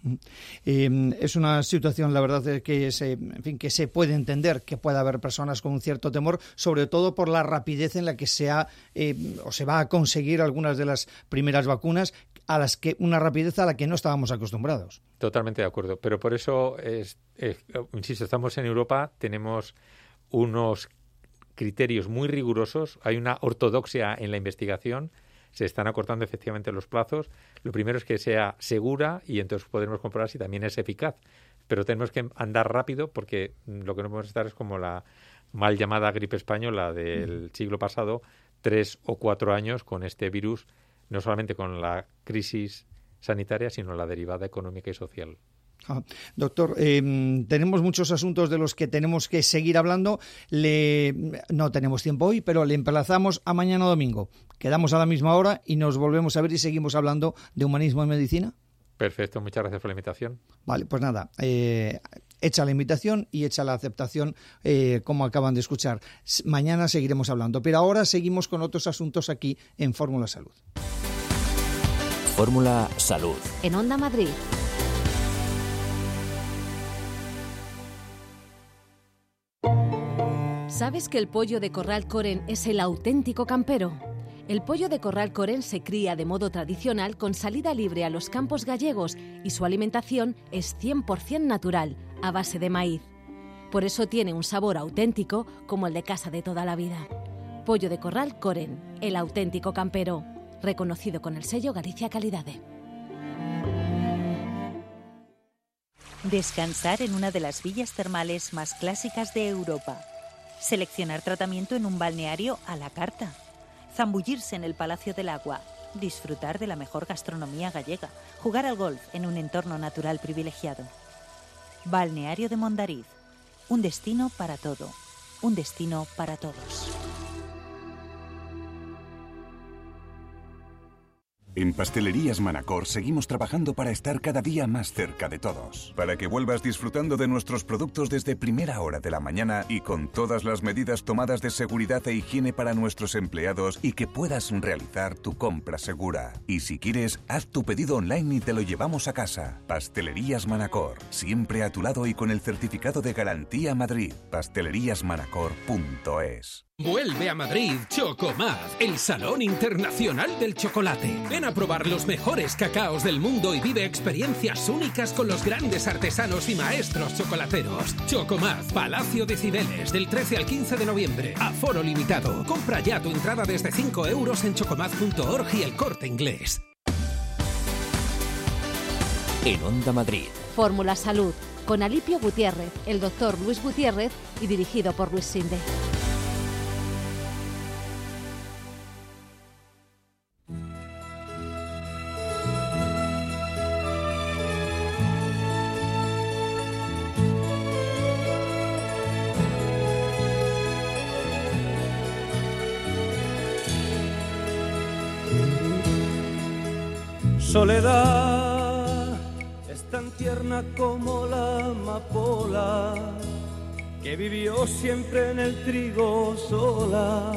Eh, es una situación, la verdad, que se, en fin, que se puede entender que pueda haber personas con un cierto temor, sobre todo por la rapidez en la que se ha eh, o se va a conseguir algunas de las primeras vacunas, a las que una rapidez a la que no estábamos acostumbrados. Totalmente de acuerdo, pero por eso, es, es, insisto, estamos en Europa, tenemos unos criterios muy rigurosos, hay una ortodoxia en la investigación. Se están acortando efectivamente los plazos. Lo primero es que sea segura y entonces podremos comprobar si también es eficaz. Pero tenemos que andar rápido porque lo que no podemos estar es como la mal llamada gripe española del mm. siglo pasado, tres o cuatro años con este virus, no solamente con la crisis sanitaria, sino la derivada económica y social. Ah, doctor, eh, tenemos muchos asuntos de los que tenemos que seguir hablando. Le, no tenemos tiempo hoy, pero le emplazamos a mañana domingo. Quedamos a la misma hora y nos volvemos a ver y seguimos hablando de humanismo en medicina. Perfecto, muchas gracias por la invitación. Vale, pues nada, eh, hecha la invitación y hecha la aceptación, eh, como acaban de escuchar. Mañana seguiremos hablando, pero ahora seguimos con otros asuntos aquí en Fórmula Salud. Fórmula Salud. En Onda Madrid. ¿Sabes que el pollo de Corral Coren es el auténtico campero? El pollo de Corral Coren se cría de modo tradicional con salida libre a los campos gallegos y su alimentación es cien por ciento natural, a base de maíz. Por eso tiene un sabor auténtico como el de casa de toda la vida. Pollo de Corral Coren, el auténtico campero. reconocido con el sello Galicia Calidade. Descansar en una de las villas termales más clásicas de Europa. Seleccionar tratamiento en un balneario a la carta. Zambullirse en el Palacio del Agua. Disfrutar de la mejor gastronomía gallega. Jugar al golf en un entorno natural privilegiado. Balneario de Mondariz. Un destino para todo. Un destino para todos. En Pastelerías Manacor seguimos trabajando para estar cada día más cerca de todos, para que vuelvas disfrutando de nuestros productos desde primera hora de la mañana y con todas las medidas tomadas de seguridad e higiene para nuestros empleados y que puedas realizar tu compra segura. Y si quieres, haz tu pedido online y te lo llevamos a casa. Pastelerías Manacor, siempre a tu lado y con el certificado de Garantía Madrid. pastelerías manacor punto es. Vuelve a Madrid Chocomaz, el Salón Internacional del Chocolate. Ven a probar los mejores cacaos del mundo y vive experiencias únicas con los grandes artesanos y maestros chocolateros. Chocomaz, Palacio de Cibeles, del trece al quince de noviembre. Aforo limitado. Compra ya tu entrada desde cinco euros en chocomaz punto org y El Corte Inglés. En Onda Madrid. Fórmula Salud, con Alipio Gutiérrez, el doctor Luis Gutiérrez y dirigido por Luis Sinde. Soledad es tan tierna como la amapola que vivió siempre en el trigo sola,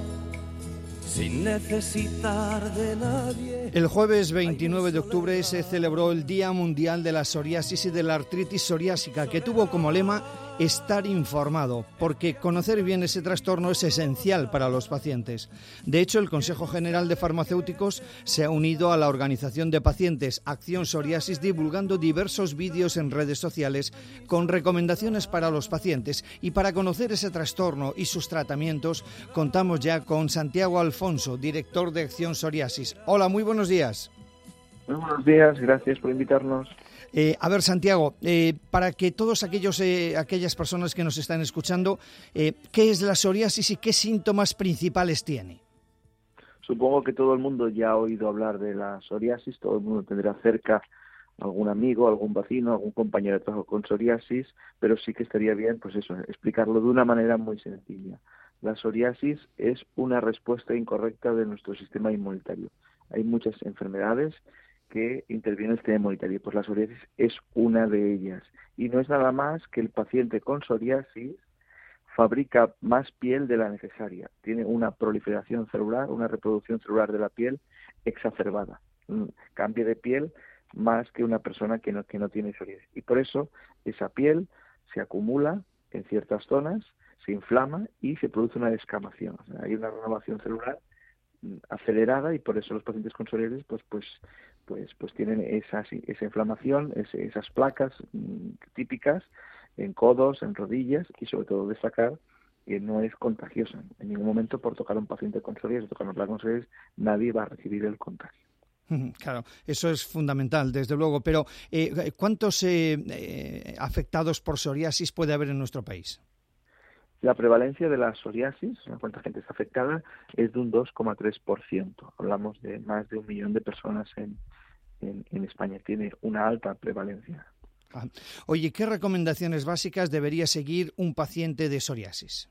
sin necesitar de nadie. El jueves veintinueve de octubre se celebró el Día Mundial de la Psoriasis y de la Artritis Psoriásica, que tuvo como lema estar informado, porque conocer bien ese trastorno es esencial para los pacientes. De hecho, el Consejo General de Farmacéuticos se ha unido a la organización de pacientes Acción Psoriasis, divulgando diversos vídeos en redes sociales con recomendaciones para los pacientes. Y para conocer ese trastorno y sus tratamientos, contamos ya con Santiago Alfonso, director de Acción Psoriasis. Hola, muy buenos días. Muy buenos días, gracias por invitarnos. Eh, a ver, Santiago, eh, para que todos aquellos, eh, aquellas personas que nos están escuchando, eh, ¿qué es la psoriasis y qué síntomas principales tiene? Supongo que todo el mundo ya ha oído hablar de la psoriasis, todo el mundo tendrá cerca algún amigo, algún vecino, algún compañero de trabajo con psoriasis, pero sí que estaría bien, pues eso, explicarlo de una manera muy sencilla. La psoriasis es una respuesta incorrecta de nuestro sistema inmunitario. Hay muchas enfermedades que interviene el sistema inmunitario, pues la psoriasis es una de ellas. Y no es nada más que el paciente con psoriasis fabrica más piel de la necesaria. Tiene una proliferación celular, una reproducción celular de la piel exacerbada. Cambia de piel más que una persona que no, que no tiene psoriasis. Y por eso esa piel se acumula en ciertas zonas, se inflama y se produce una descamación. O sea, hay una renovación celular acelerada y por eso los pacientes con psoriasis pues pues pues pues tienen esa esa inflamación, ese, esas placas mmm, típicas en codos, en rodillas y sobre todo destacar que no es contagiosa. En ningún momento por tocar a un paciente con psoriasis, tocar una placa con psoriasis, nadie va a recibir el contagio. Claro, eso es fundamental, desde luego. Pero eh, ¿cuántos eh, eh, afectados por psoriasis puede haber en nuestro país? La prevalencia de la psoriasis, cuánta gente está afectada, es de un dos coma tres por ciento. Hablamos de más de un millón de personas en, en, en España. Tiene una alta prevalencia. Ah. Oye, ¿qué recomendaciones básicas debería seguir un paciente de psoriasis?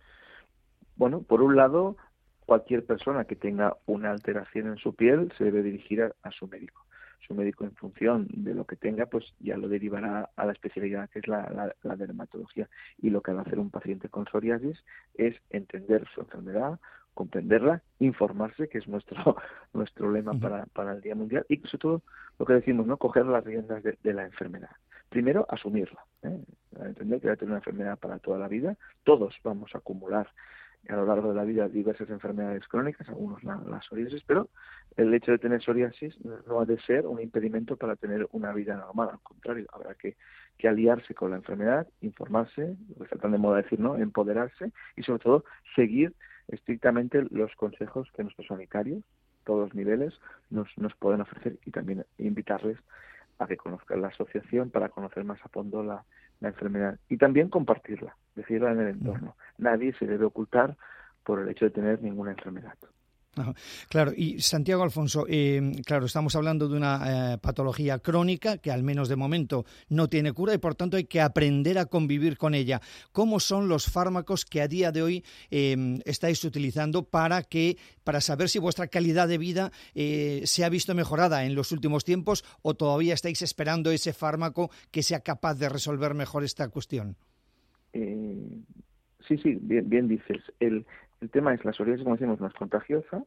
Bueno, por un lado, cualquier persona que tenga una alteración en su piel se debe dirigir a, a su médico. Su médico, en función de lo que tenga, pues ya lo derivará a la especialidad que es la, la, la dermatología. Y lo que va a hacer un paciente con psoriasis es entender su enfermedad, comprenderla, informarse, que es nuestro nuestro lema uh-huh. para, para el Día Mundial, y sobre todo lo que decimos, ¿no? Coger las riendas de, de la enfermedad. Primero, asumirla, ¿eh? Entender que va a tener una enfermedad para toda la vida. Todos vamos a acumular a lo largo de la vida diversas enfermedades crónicas, algunos la, la psoriasis, pero el hecho de tener psoriasis no ha de ser un impedimento para tener una vida normal, al contrario, habrá que, que aliarse con la enfermedad, informarse, lo que tratan de moda decir, ¿no? Empoderarse y sobre todo seguir estrictamente los consejos que nuestros sanitarios todos los niveles nos, nos pueden ofrecer, y también invitarles a que conozcan la asociación para conocer más a fondo la, la enfermedad y también compartirla, decirla en el entorno. Nadie se debe ocultar por el hecho de tener ninguna enfermedad. Claro, y Santiago Alfonso, eh, claro, estamos hablando de una eh, patología crónica que al menos de momento no tiene cura y por tanto hay que aprender a convivir con ella. ¿Cómo son los fármacos que a día de hoy eh, estáis utilizando para que para saber si vuestra calidad de vida eh, se ha visto mejorada en los últimos tiempos o todavía estáis esperando ese fármaco que sea capaz de resolver mejor esta cuestión? Eh, sí, sí, bien, bien dices. El El tema es, la psoriasis, como decimos, no es contagiosa,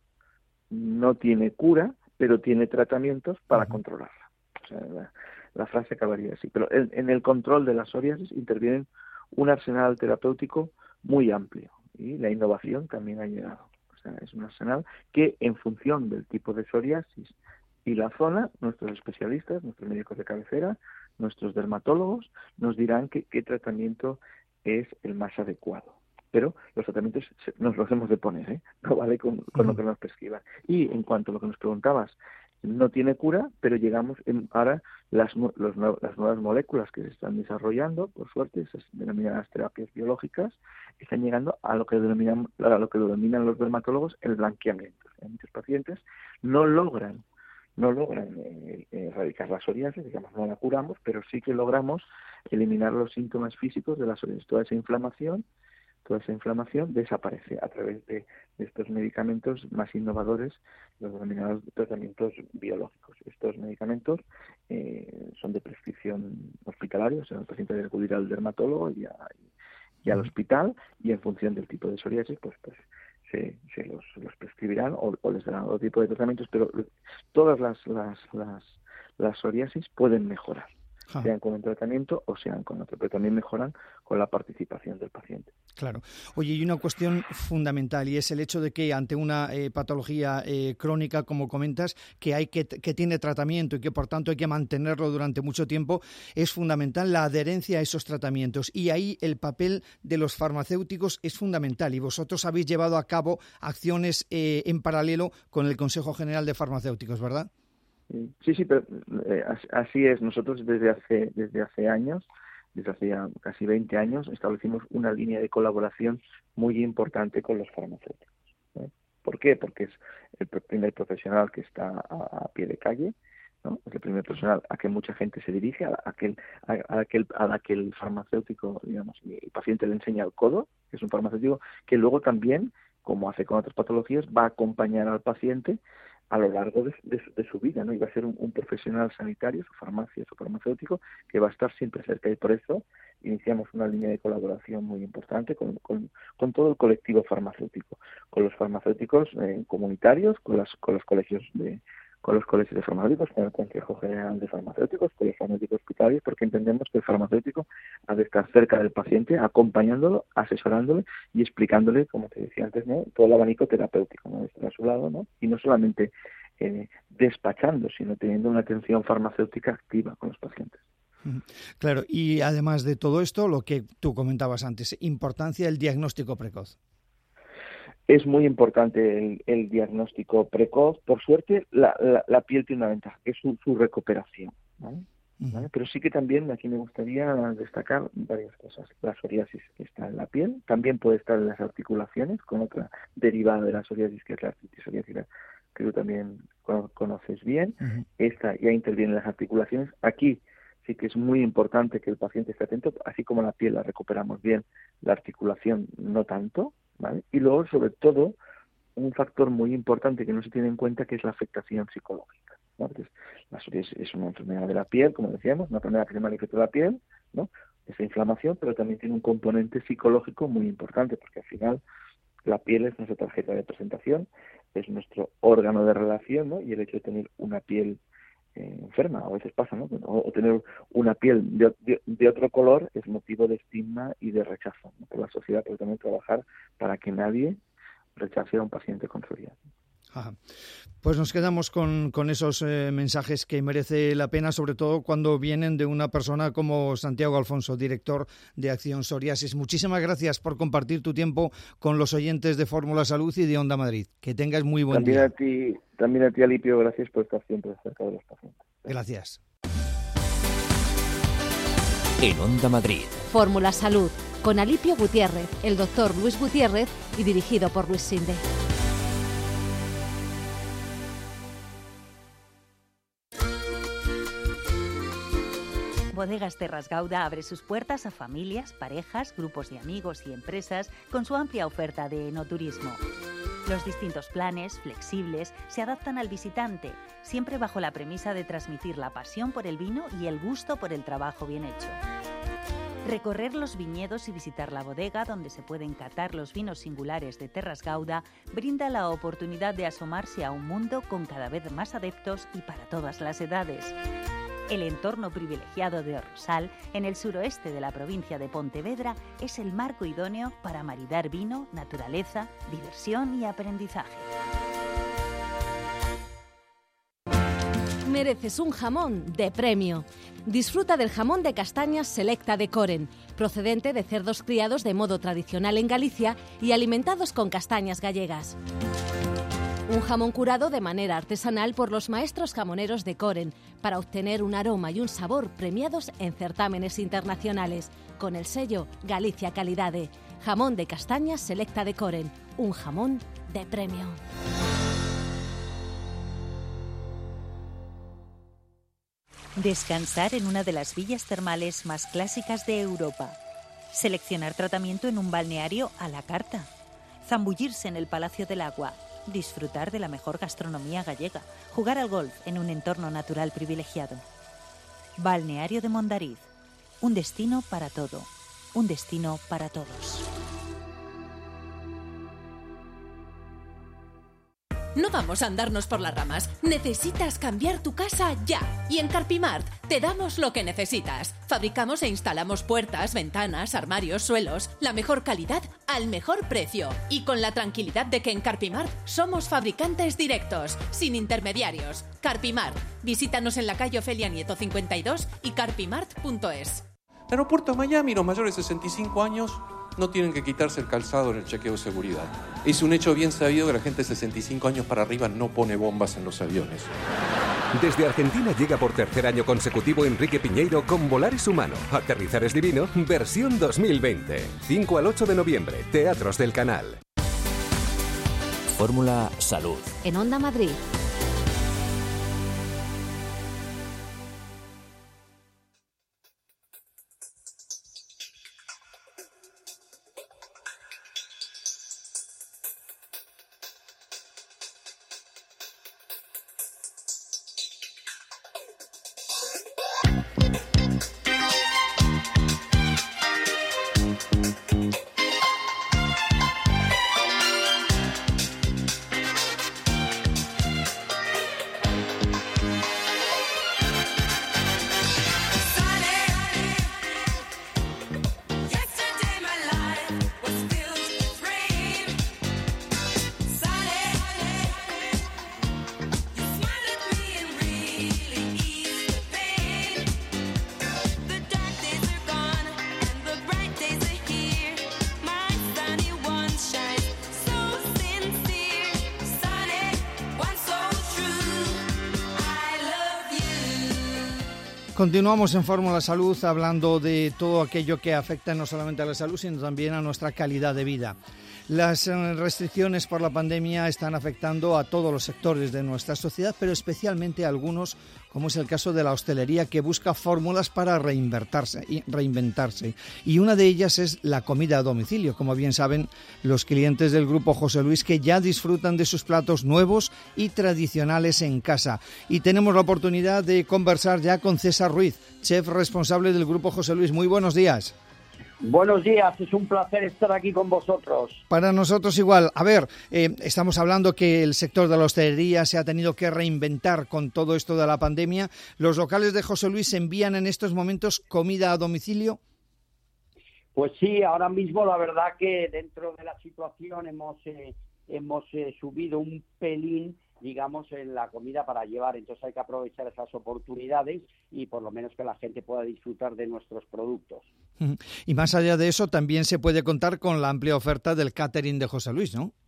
no tiene cura, pero tiene tratamientos para uh-huh. controlarla. O sea, la, la frase acabaría así. Pero en, en el control de la psoriasis intervienen un arsenal terapéutico muy amplio y la innovación también ha llegado. O sea, es un arsenal que, en función del tipo de psoriasis y la zona, nuestros especialistas, nuestros médicos de cabecera, nuestros dermatólogos, nos dirán que, qué tratamiento es el más adecuado. Pero los tratamientos nos los hemos de poner, ¿eh? No vale con, con lo que nos prescriban. Y en cuanto a lo que nos preguntabas, no tiene cura, pero llegamos en, ahora las, los, las nuevas moléculas que se están desarrollando, por suerte, esas denominadas terapias biológicas, están llegando a lo que denominan, a lo que denominan los dermatólogos el blanqueamiento. En muchos pacientes no logran no logran eh, erradicar la psoriasis, digamos, no la curamos, pero sí que logramos eliminar los síntomas físicos de la psoriasis. Toda esa inflamación Toda esa inflamación desaparece a través de, de estos medicamentos más innovadores, los denominados tratamientos biológicos. Estos medicamentos eh, son de prescripción hospitalaria, o sea, el paciente debe acudir al dermatólogo y, a, y al hospital, y en función del tipo de psoriasis, pues, pues se, se los, los prescribirán o, o les darán otro tipo de tratamientos, pero todas las, las, las, las psoriasis pueden mejorar. Ah. Sean con un tratamiento o sean con otro, pero también mejoran con la participación del paciente. Claro. Oye, y una cuestión fundamental, y es el hecho de que ante una eh, patología eh, crónica, como comentas, que hay que, que tiene tratamiento y que por tanto hay que mantenerlo durante mucho tiempo, es fundamental la adherencia a esos tratamientos. Y ahí el papel de los farmacéuticos es fundamental. Y vosotros habéis llevado a cabo acciones eh, en paralelo con el Consejo General de Farmacéuticos, ¿verdad? Sí, sí, pero eh, así es. Nosotros desde hace desde hace años, desde hace ya casi veinte años, establecimos una línea de colaboración muy importante con los farmacéuticos. ¿eh? ¿Por qué? Porque es el primer profesional que está a, a pie de calle, ¿no? Es el primer profesional a que mucha gente se dirige, a, a, que, el, a, a, que, el, a la que el farmacéutico, digamos, el paciente le enseña el codo, que es un farmacéutico que luego también, como hace con otras patologías, va a acompañar al paciente a lo largo de, de, de su vida, ¿no? Y va a ser un, un profesional sanitario, su farmacia, su farmacéutico, que va a estar siempre cerca. Y por eso iniciamos una línea de colaboración muy importante con, con, con todo el colectivo farmacéutico, con los farmacéuticos eh, comunitarios, con, las, con los colegios de con los colegios de farmacéuticos, con el Consejo General de Farmacéuticos, con los farmacéuticos hospitalarios, porque entendemos que el farmacéutico ha de estar cerca del paciente, acompañándolo, asesorándole y explicándole, como te decía antes, ¿no? Todo el abanico terapéutico, ¿no? Estar a su lado, ¿no? Y no solamente eh, despachando, sino teniendo una atención farmacéutica activa con los pacientes. Claro, y además de todo esto, lo que tú comentabas antes, importancia del diagnóstico precoz. Es muy importante el, el diagnóstico precoz. Por suerte, la, la, la piel tiene una ventaja, que es su, su recuperación, ¿vale? Uh-huh. ¿Vale? Pero sí que también aquí me gustaría destacar varias cosas. La psoriasis está en la piel, también puede estar en las articulaciones, con otra derivada de la psoriasis, que es la artritis psoriásica, que tú también conoces bien. Uh-huh. Esta ya interviene en las articulaciones. Aquí sí que es muy importante que el paciente esté atento, así como la piel la recuperamos bien, la articulación no tanto, ¿vale? Y luego, sobre todo, un factor muy importante que no se tiene en cuenta, que es la afectación psicológica, ¿no? Porque la psoriasis es una enfermedad de la piel, como decíamos, una enfermedad que se manifiesta en la piel, ¿no? Esa inflamación, pero también tiene un componente psicológico muy importante, porque al final la piel es nuestra tarjeta de presentación, es nuestro órgano de relación, ¿no? Y el hecho de tener una piel eh, enferma, a veces pasa, ¿no? O, o tener una piel de, de, de otro color es motivo de estigma y de rechazo, ¿no? Por la sociedad, pero también trabajar para que nadie rechace a un paciente con psoriasis. Ajá. Pues nos quedamos con, con esos eh, mensajes que merece la pena, sobre todo cuando vienen de una persona como Santiago Alfonso, director de Acción Psoriasis. Muchísimas gracias por compartir tu tiempo con los oyentes de Fórmula Salud y de Onda Madrid. Que tengas muy buen también día. A ti, también a ti, Alipio, gracias por estar siempre cerca de los pacientes. Gracias. En Onda Madrid. Fórmula Salud, con Alipio Gutiérrez, el doctor Luis Gutiérrez y dirigido por Luis Sinde. Bodegas Terras Gauda abre sus puertas a familias, parejas, grupos de amigos y empresas con su amplia oferta de enoturismo. Los distintos planes, flexibles, se adaptan al visitante, siempre bajo la premisa de transmitir la pasión por el vino y el gusto por el trabajo bien hecho. Recorrer los viñedos y visitar la bodega donde se pueden catar los vinos singulares de Terras Gauda brinda la oportunidad de asomarse a un mundo con cada vez más adeptos y para todas las edades. El entorno privilegiado de Orrosal, en el suroeste de la provincia de Pontevedra, es el marco idóneo para maridar vino, naturaleza, diversión y aprendizaje. Mereces un jamón de premio. Disfruta del jamón de castañas Selecta de Coren, procedente de cerdos criados de modo tradicional en Galicia y alimentados con castañas gallegas. Un jamón curado de manera artesanal por los maestros jamoneros de Coren para obtener un aroma y un sabor premiados en certámenes internacionales con el sello Galicia Calidade. Jamón de castañas Selecta de Coren, un jamón de premio. Descansar en una de las villas termales más clásicas de Europa. Seleccionar tratamiento en un balneario a la carta. Zambullirse en el Palacio del Agua. Disfrutar de la mejor gastronomía gallega, jugar al golf en un entorno natural privilegiado. Balneario de Mondariz, un destino para todo, un destino para todos. No vamos a andarnos por las ramas. Necesitas cambiar tu casa ya. Y en Carpimart te damos lo que necesitas. Fabricamos e instalamos puertas, ventanas, armarios, suelos. La mejor calidad al mejor precio. Y con la tranquilidad de que en Carpimart somos fabricantes directos, sin intermediarios. Carpimart. Visítanos en la calle Ofelia Nieto cincuenta y dos y carpimart punto es. Aeropuerto de Miami, los mayores de sesenta y cinco años no tienen que quitarse el calzado en el chequeo de seguridad. Es un hecho bien sabido que la gente de sesenta y cinco años para arriba no pone bombas en los aviones. Desde Argentina llega por tercer año consecutivo Enrique Piñeiro con Volaris Humano. Aterrizar es divino, versión dos mil veinte. cinco al ocho de noviembre, Teatros del Canal. Fórmula Salud. En Onda Madrid. Continuamos en Fórmula Salud hablando de todo aquello que afecta no solamente a la salud, sino también a nuestra calidad de vida. Las restricciones por la pandemia están afectando a todos los sectores de nuestra sociedad, pero especialmente a algunos, como es el caso de la hostelería, que busca fórmulas para reinventarse, reinventarse. Y una de ellas es la comida a domicilio, como bien saben los clientes del Grupo José Luis, que ya disfrutan de sus platos nuevos y tradicionales en casa. Y tenemos la oportunidad de conversar ya con César Ruiz, chef responsable del Grupo José Luis. Muy buenos días. Buenos días, es un placer estar aquí con vosotros. Para nosotros igual. A ver, eh, estamos hablando que el sector de la hostelería se ha tenido que reinventar con todo esto de la pandemia. ¿Los locales de José Luis envían en estos momentos comida a domicilio? Pues sí, ahora mismo la verdad que dentro de la situación hemos, eh, hemos eh, subido un pelín, digamos, en la comida para llevar. Entonces hay que aprovechar esas oportunidades y por lo menos que la gente pueda disfrutar de nuestros productos. Y más allá de eso, también se puede contar con la amplia oferta del catering de José Luis, ¿no?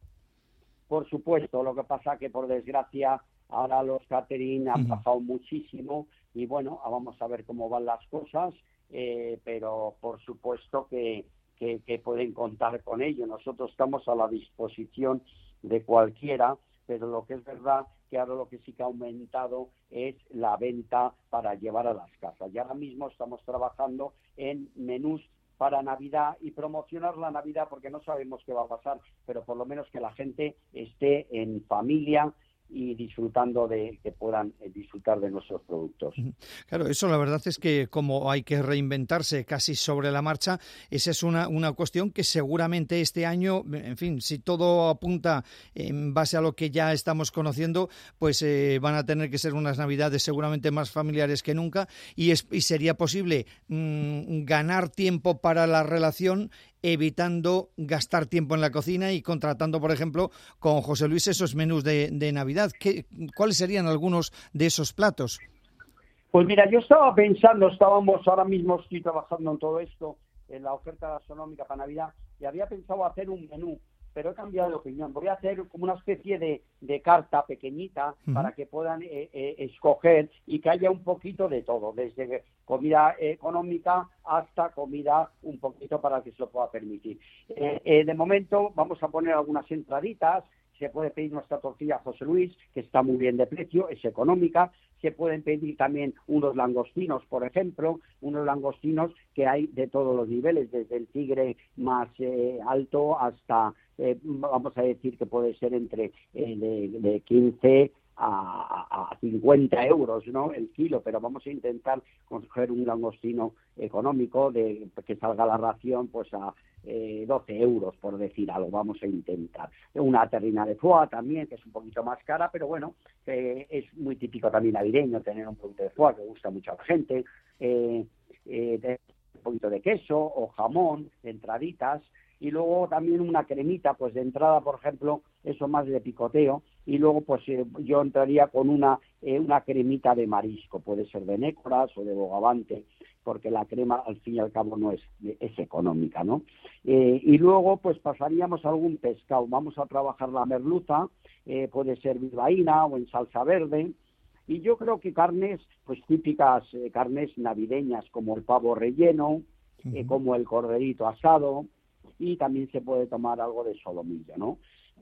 Por supuesto, lo que pasa que por desgracia ahora los catering han Uh-huh. bajado muchísimo y bueno, vamos a ver cómo van las cosas, eh, pero por supuesto que, que, que pueden contar con ello. Nosotros estamos a la disposición de cualquiera, pero lo que es verdad que ahora lo que sí que ha aumentado es la venta para llevar a las casas. Y ahora mismo estamos trabajando en menús para Navidad y promocionar la Navidad porque no sabemos qué va a pasar, pero por lo menos que la gente esté en familia y disfrutando de que puedan disfrutar de nuestros productos. Claro, eso la verdad es que como hay que reinventarse casi sobre la marcha, esa es una, una cuestión que seguramente este año, en fin, si todo apunta en base a lo que ya estamos conociendo, pues eh, van a tener que ser unas Navidades seguramente más familiares que nunca y, es, y sería posible mmm, ganar tiempo para la relación evitando gastar tiempo en la cocina y contratando, por ejemplo, con José Luis esos menús de, de Navidad. ¿Qué, ¿Cuáles serían algunos de esos platos? Pues mira, yo estaba pensando, estábamos ahora mismo, estoy trabajando en todo esto, en la oferta gastronómica para Navidad, y había pensado hacer un menú, pero he cambiado de opinión. Voy a hacer como una especie de, de carta pequeñita uh-huh. para que puedan eh, eh, escoger y que haya un poquito de todo, desde comida económica hasta comida un poquito para que se lo pueda permitir. Eh, eh, de momento vamos a poner algunas entraditas. Se puede pedir nuestra tortilla José Luis, que está muy bien de precio, es económica. Se pueden pedir también unos langostinos, por ejemplo, unos langostinos que hay de todos los niveles, desde el tigre más eh, alto hasta, eh, vamos a decir que puede ser entre eh, de, de quince a cincuenta euros, ¿no?, el kilo, pero vamos a intentar coger un langostino económico de que salga la ración pues a eh, doce euros, por decir algo, vamos a intentar. Una terrina de foie también, que es un poquito más cara, pero bueno, eh, es muy típico también navideño tener un poquito de foie, que gusta mucho a la gente, eh, eh, un poquito de queso o jamón, entraditas, y luego también una cremita, pues de entrada, por ejemplo, eso más de picoteo, y luego pues eh, yo entraría con una eh, una cremita de marisco, puede ser de nécoras o de bogavante, porque la crema al fin y al cabo no es, es económica, ¿no? Eh, y luego pues pasaríamos a algún pescado, vamos a trabajar la merluza, eh, puede ser bilbaína o en salsa verde, y yo creo que carnes, pues típicas eh, carnes navideñas, como el pavo relleno, uh-huh. eh, como el corderito asado, y también se puede tomar algo de solomillo, ¿no?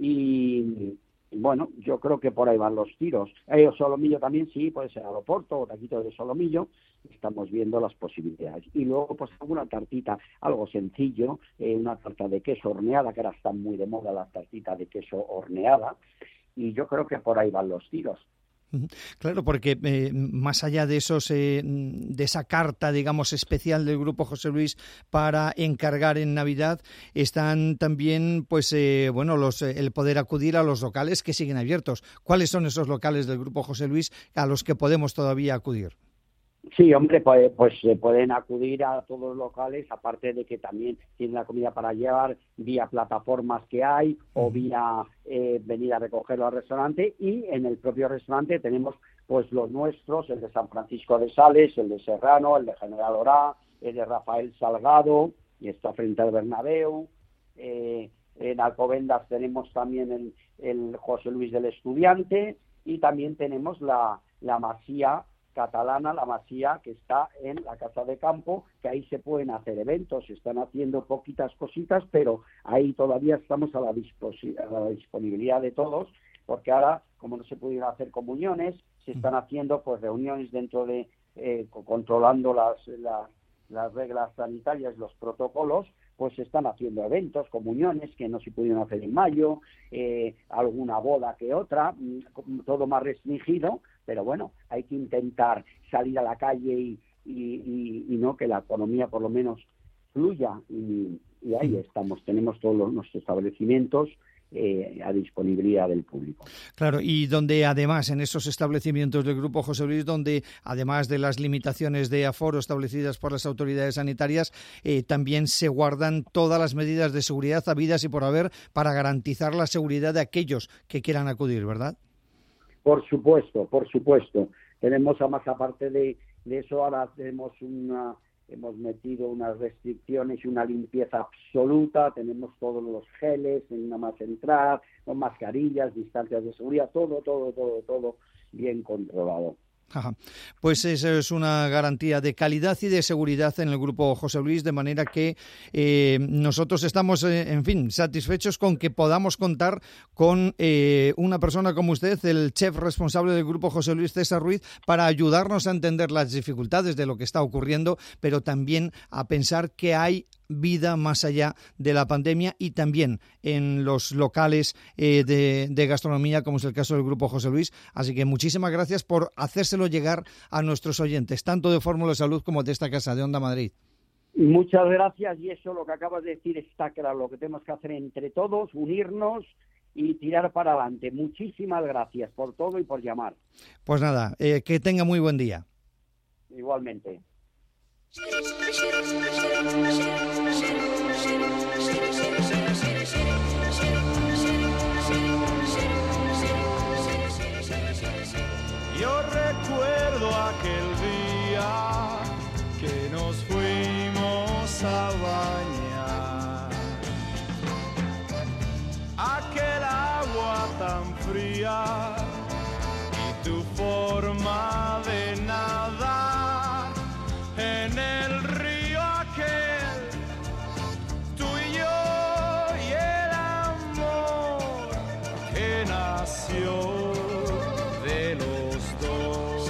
Y bueno, yo creo que por ahí van los tiros. Eh, solomillo también sí, puede ser al oporto o taquitos de solomillo, estamos viendo las posibilidades. Y luego pues alguna tartita, algo sencillo, eh, una tarta de queso horneada, que ahora está muy de moda la tartita de queso horneada, y yo creo que por ahí van los tiros. Claro, porque eh, más allá de esos eh, de esa carta, digamos, especial del Grupo José Luis para encargar en Navidad, están también, pues, eh, bueno, los el poder acudir a los locales que siguen abiertos. ¿Cuáles son esos locales del Grupo José Luis a los que podemos todavía acudir? Sí, hombre, pues, pues se pueden acudir a todos los locales, aparte de que también tienen la comida para llevar vía plataformas que hay o vía eh, venir a recogerlo al restaurante, y en el propio restaurante tenemos pues los nuestros, el de San Francisco de Sales, el de Serrano, el de General Orá, el de Rafael Salgado, y está frente al Bernabéu. Eh, en Alcobendas tenemos también el, el José Luis del Estudiante, y también tenemos la, la Masía catalana, la Masía, que está en la Casa de Campo, que ahí se pueden hacer eventos, se están haciendo poquitas cositas, pero ahí todavía estamos a la, disposi- a la disponibilidad de todos, porque ahora, como no se pudieron hacer comuniones, se están haciendo pues reuniones dentro de, eh, controlando las, las, las reglas sanitarias, los protocolos, pues se están haciendo eventos, comuniones que no se pudieron hacer en mayo, eh, alguna boda que otra, todo más restringido, pero bueno, hay que intentar salir a la calle y, y, y, y no que la economía por lo menos fluya, y, y ahí estamos, tenemos todos los, nuestros establecimientos eh, a disponibilidad del público. Claro, y donde además en esos establecimientos del Grupo José Luis, donde además de las limitaciones de aforo establecidas por las autoridades sanitarias, eh, también se guardan todas las medidas de seguridad habidas y por haber para garantizar la seguridad de aquellos que quieran acudir, ¿verdad? Por supuesto, por supuesto. Tenemos, además, aparte de, de eso, ahora tenemos una... Hemos metido unas restricciones y una limpieza absoluta, tenemos todos los geles, nada más entrar, con mascarillas, distancias de seguridad, todo, todo, todo, todo bien controlado. Ajá. Pues eso es una garantía de calidad y de seguridad en el Grupo José Luis, de manera que eh, nosotros estamos, eh, en fin, satisfechos con que podamos contar con eh, una persona como usted, el chef responsable del Grupo José Luis, César Ruiz, para ayudarnos a entender las dificultades de lo que está ocurriendo, pero también a pensar que hay vida más allá de la pandemia y también en los locales eh, de, de gastronomía, como es el caso del Grupo José Luis. Así que muchísimas gracias por hacérselo llegar a nuestros oyentes, tanto de Fórmula Salud como de esta casa de Onda Madrid. Muchas gracias, y eso lo que acabas de decir está claro, lo que tenemos que hacer entre todos, unirnos y tirar para adelante. Muchísimas gracias por todo y por llamar. Pues nada, eh, que tenga muy buen día. Igualmente. Yo recuerdo aquel día que nos fuimos a bañar, aquel agua tan fría y tu forma de nadar en el río aquel, tú y yo y el amor que nació de los dos.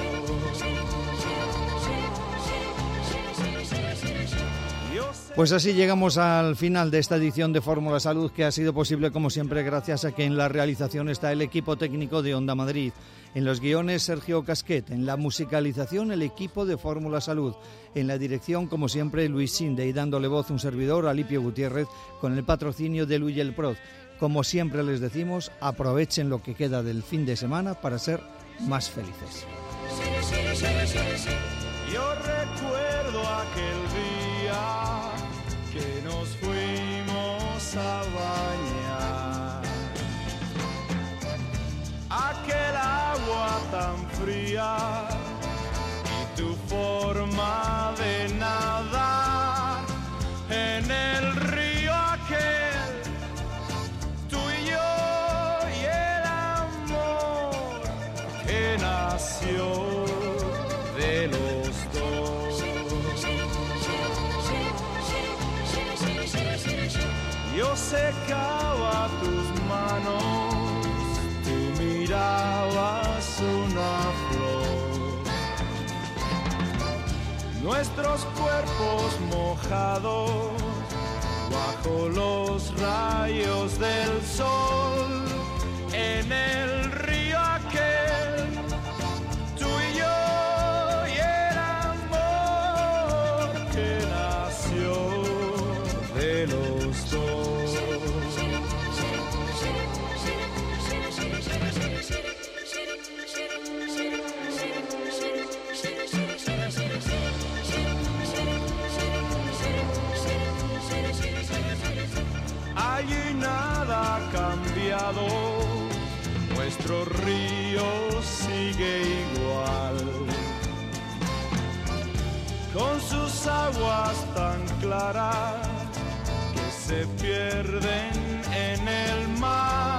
Pues así llegamos al final de esta edición de Fórmula Salud, que ha sido posible, como siempre, gracias a que en la realización está el equipo técnico de Onda Madrid. En los guiones, Sergio Casquet. En la musicalización, el equipo de Fórmula Salud. En la dirección, como siempre, Luis Sinde. Y dándole voz un servidor, Alipio Gutiérrez, con el patrocinio de Luyel Prod. Como siempre les decimos, aprovechen lo que queda del fin de semana para ser más felices. Yo recuerdo aquel día que nos fuimos a bañar, aquel agua tan fría y tu forma de nadar en el río aquel, tú y yo y el amor que nació de los dos. Yo secaba tus manos, tú mirabas una flor, nuestros cuerpos mojados bajo los rayos del sol en el río aquel, tú y yo y el amor que nació de los dos. Allí nada ha cambiado, nuestro río sigue igual, con sus aguas tan claras que se pierden en el mar.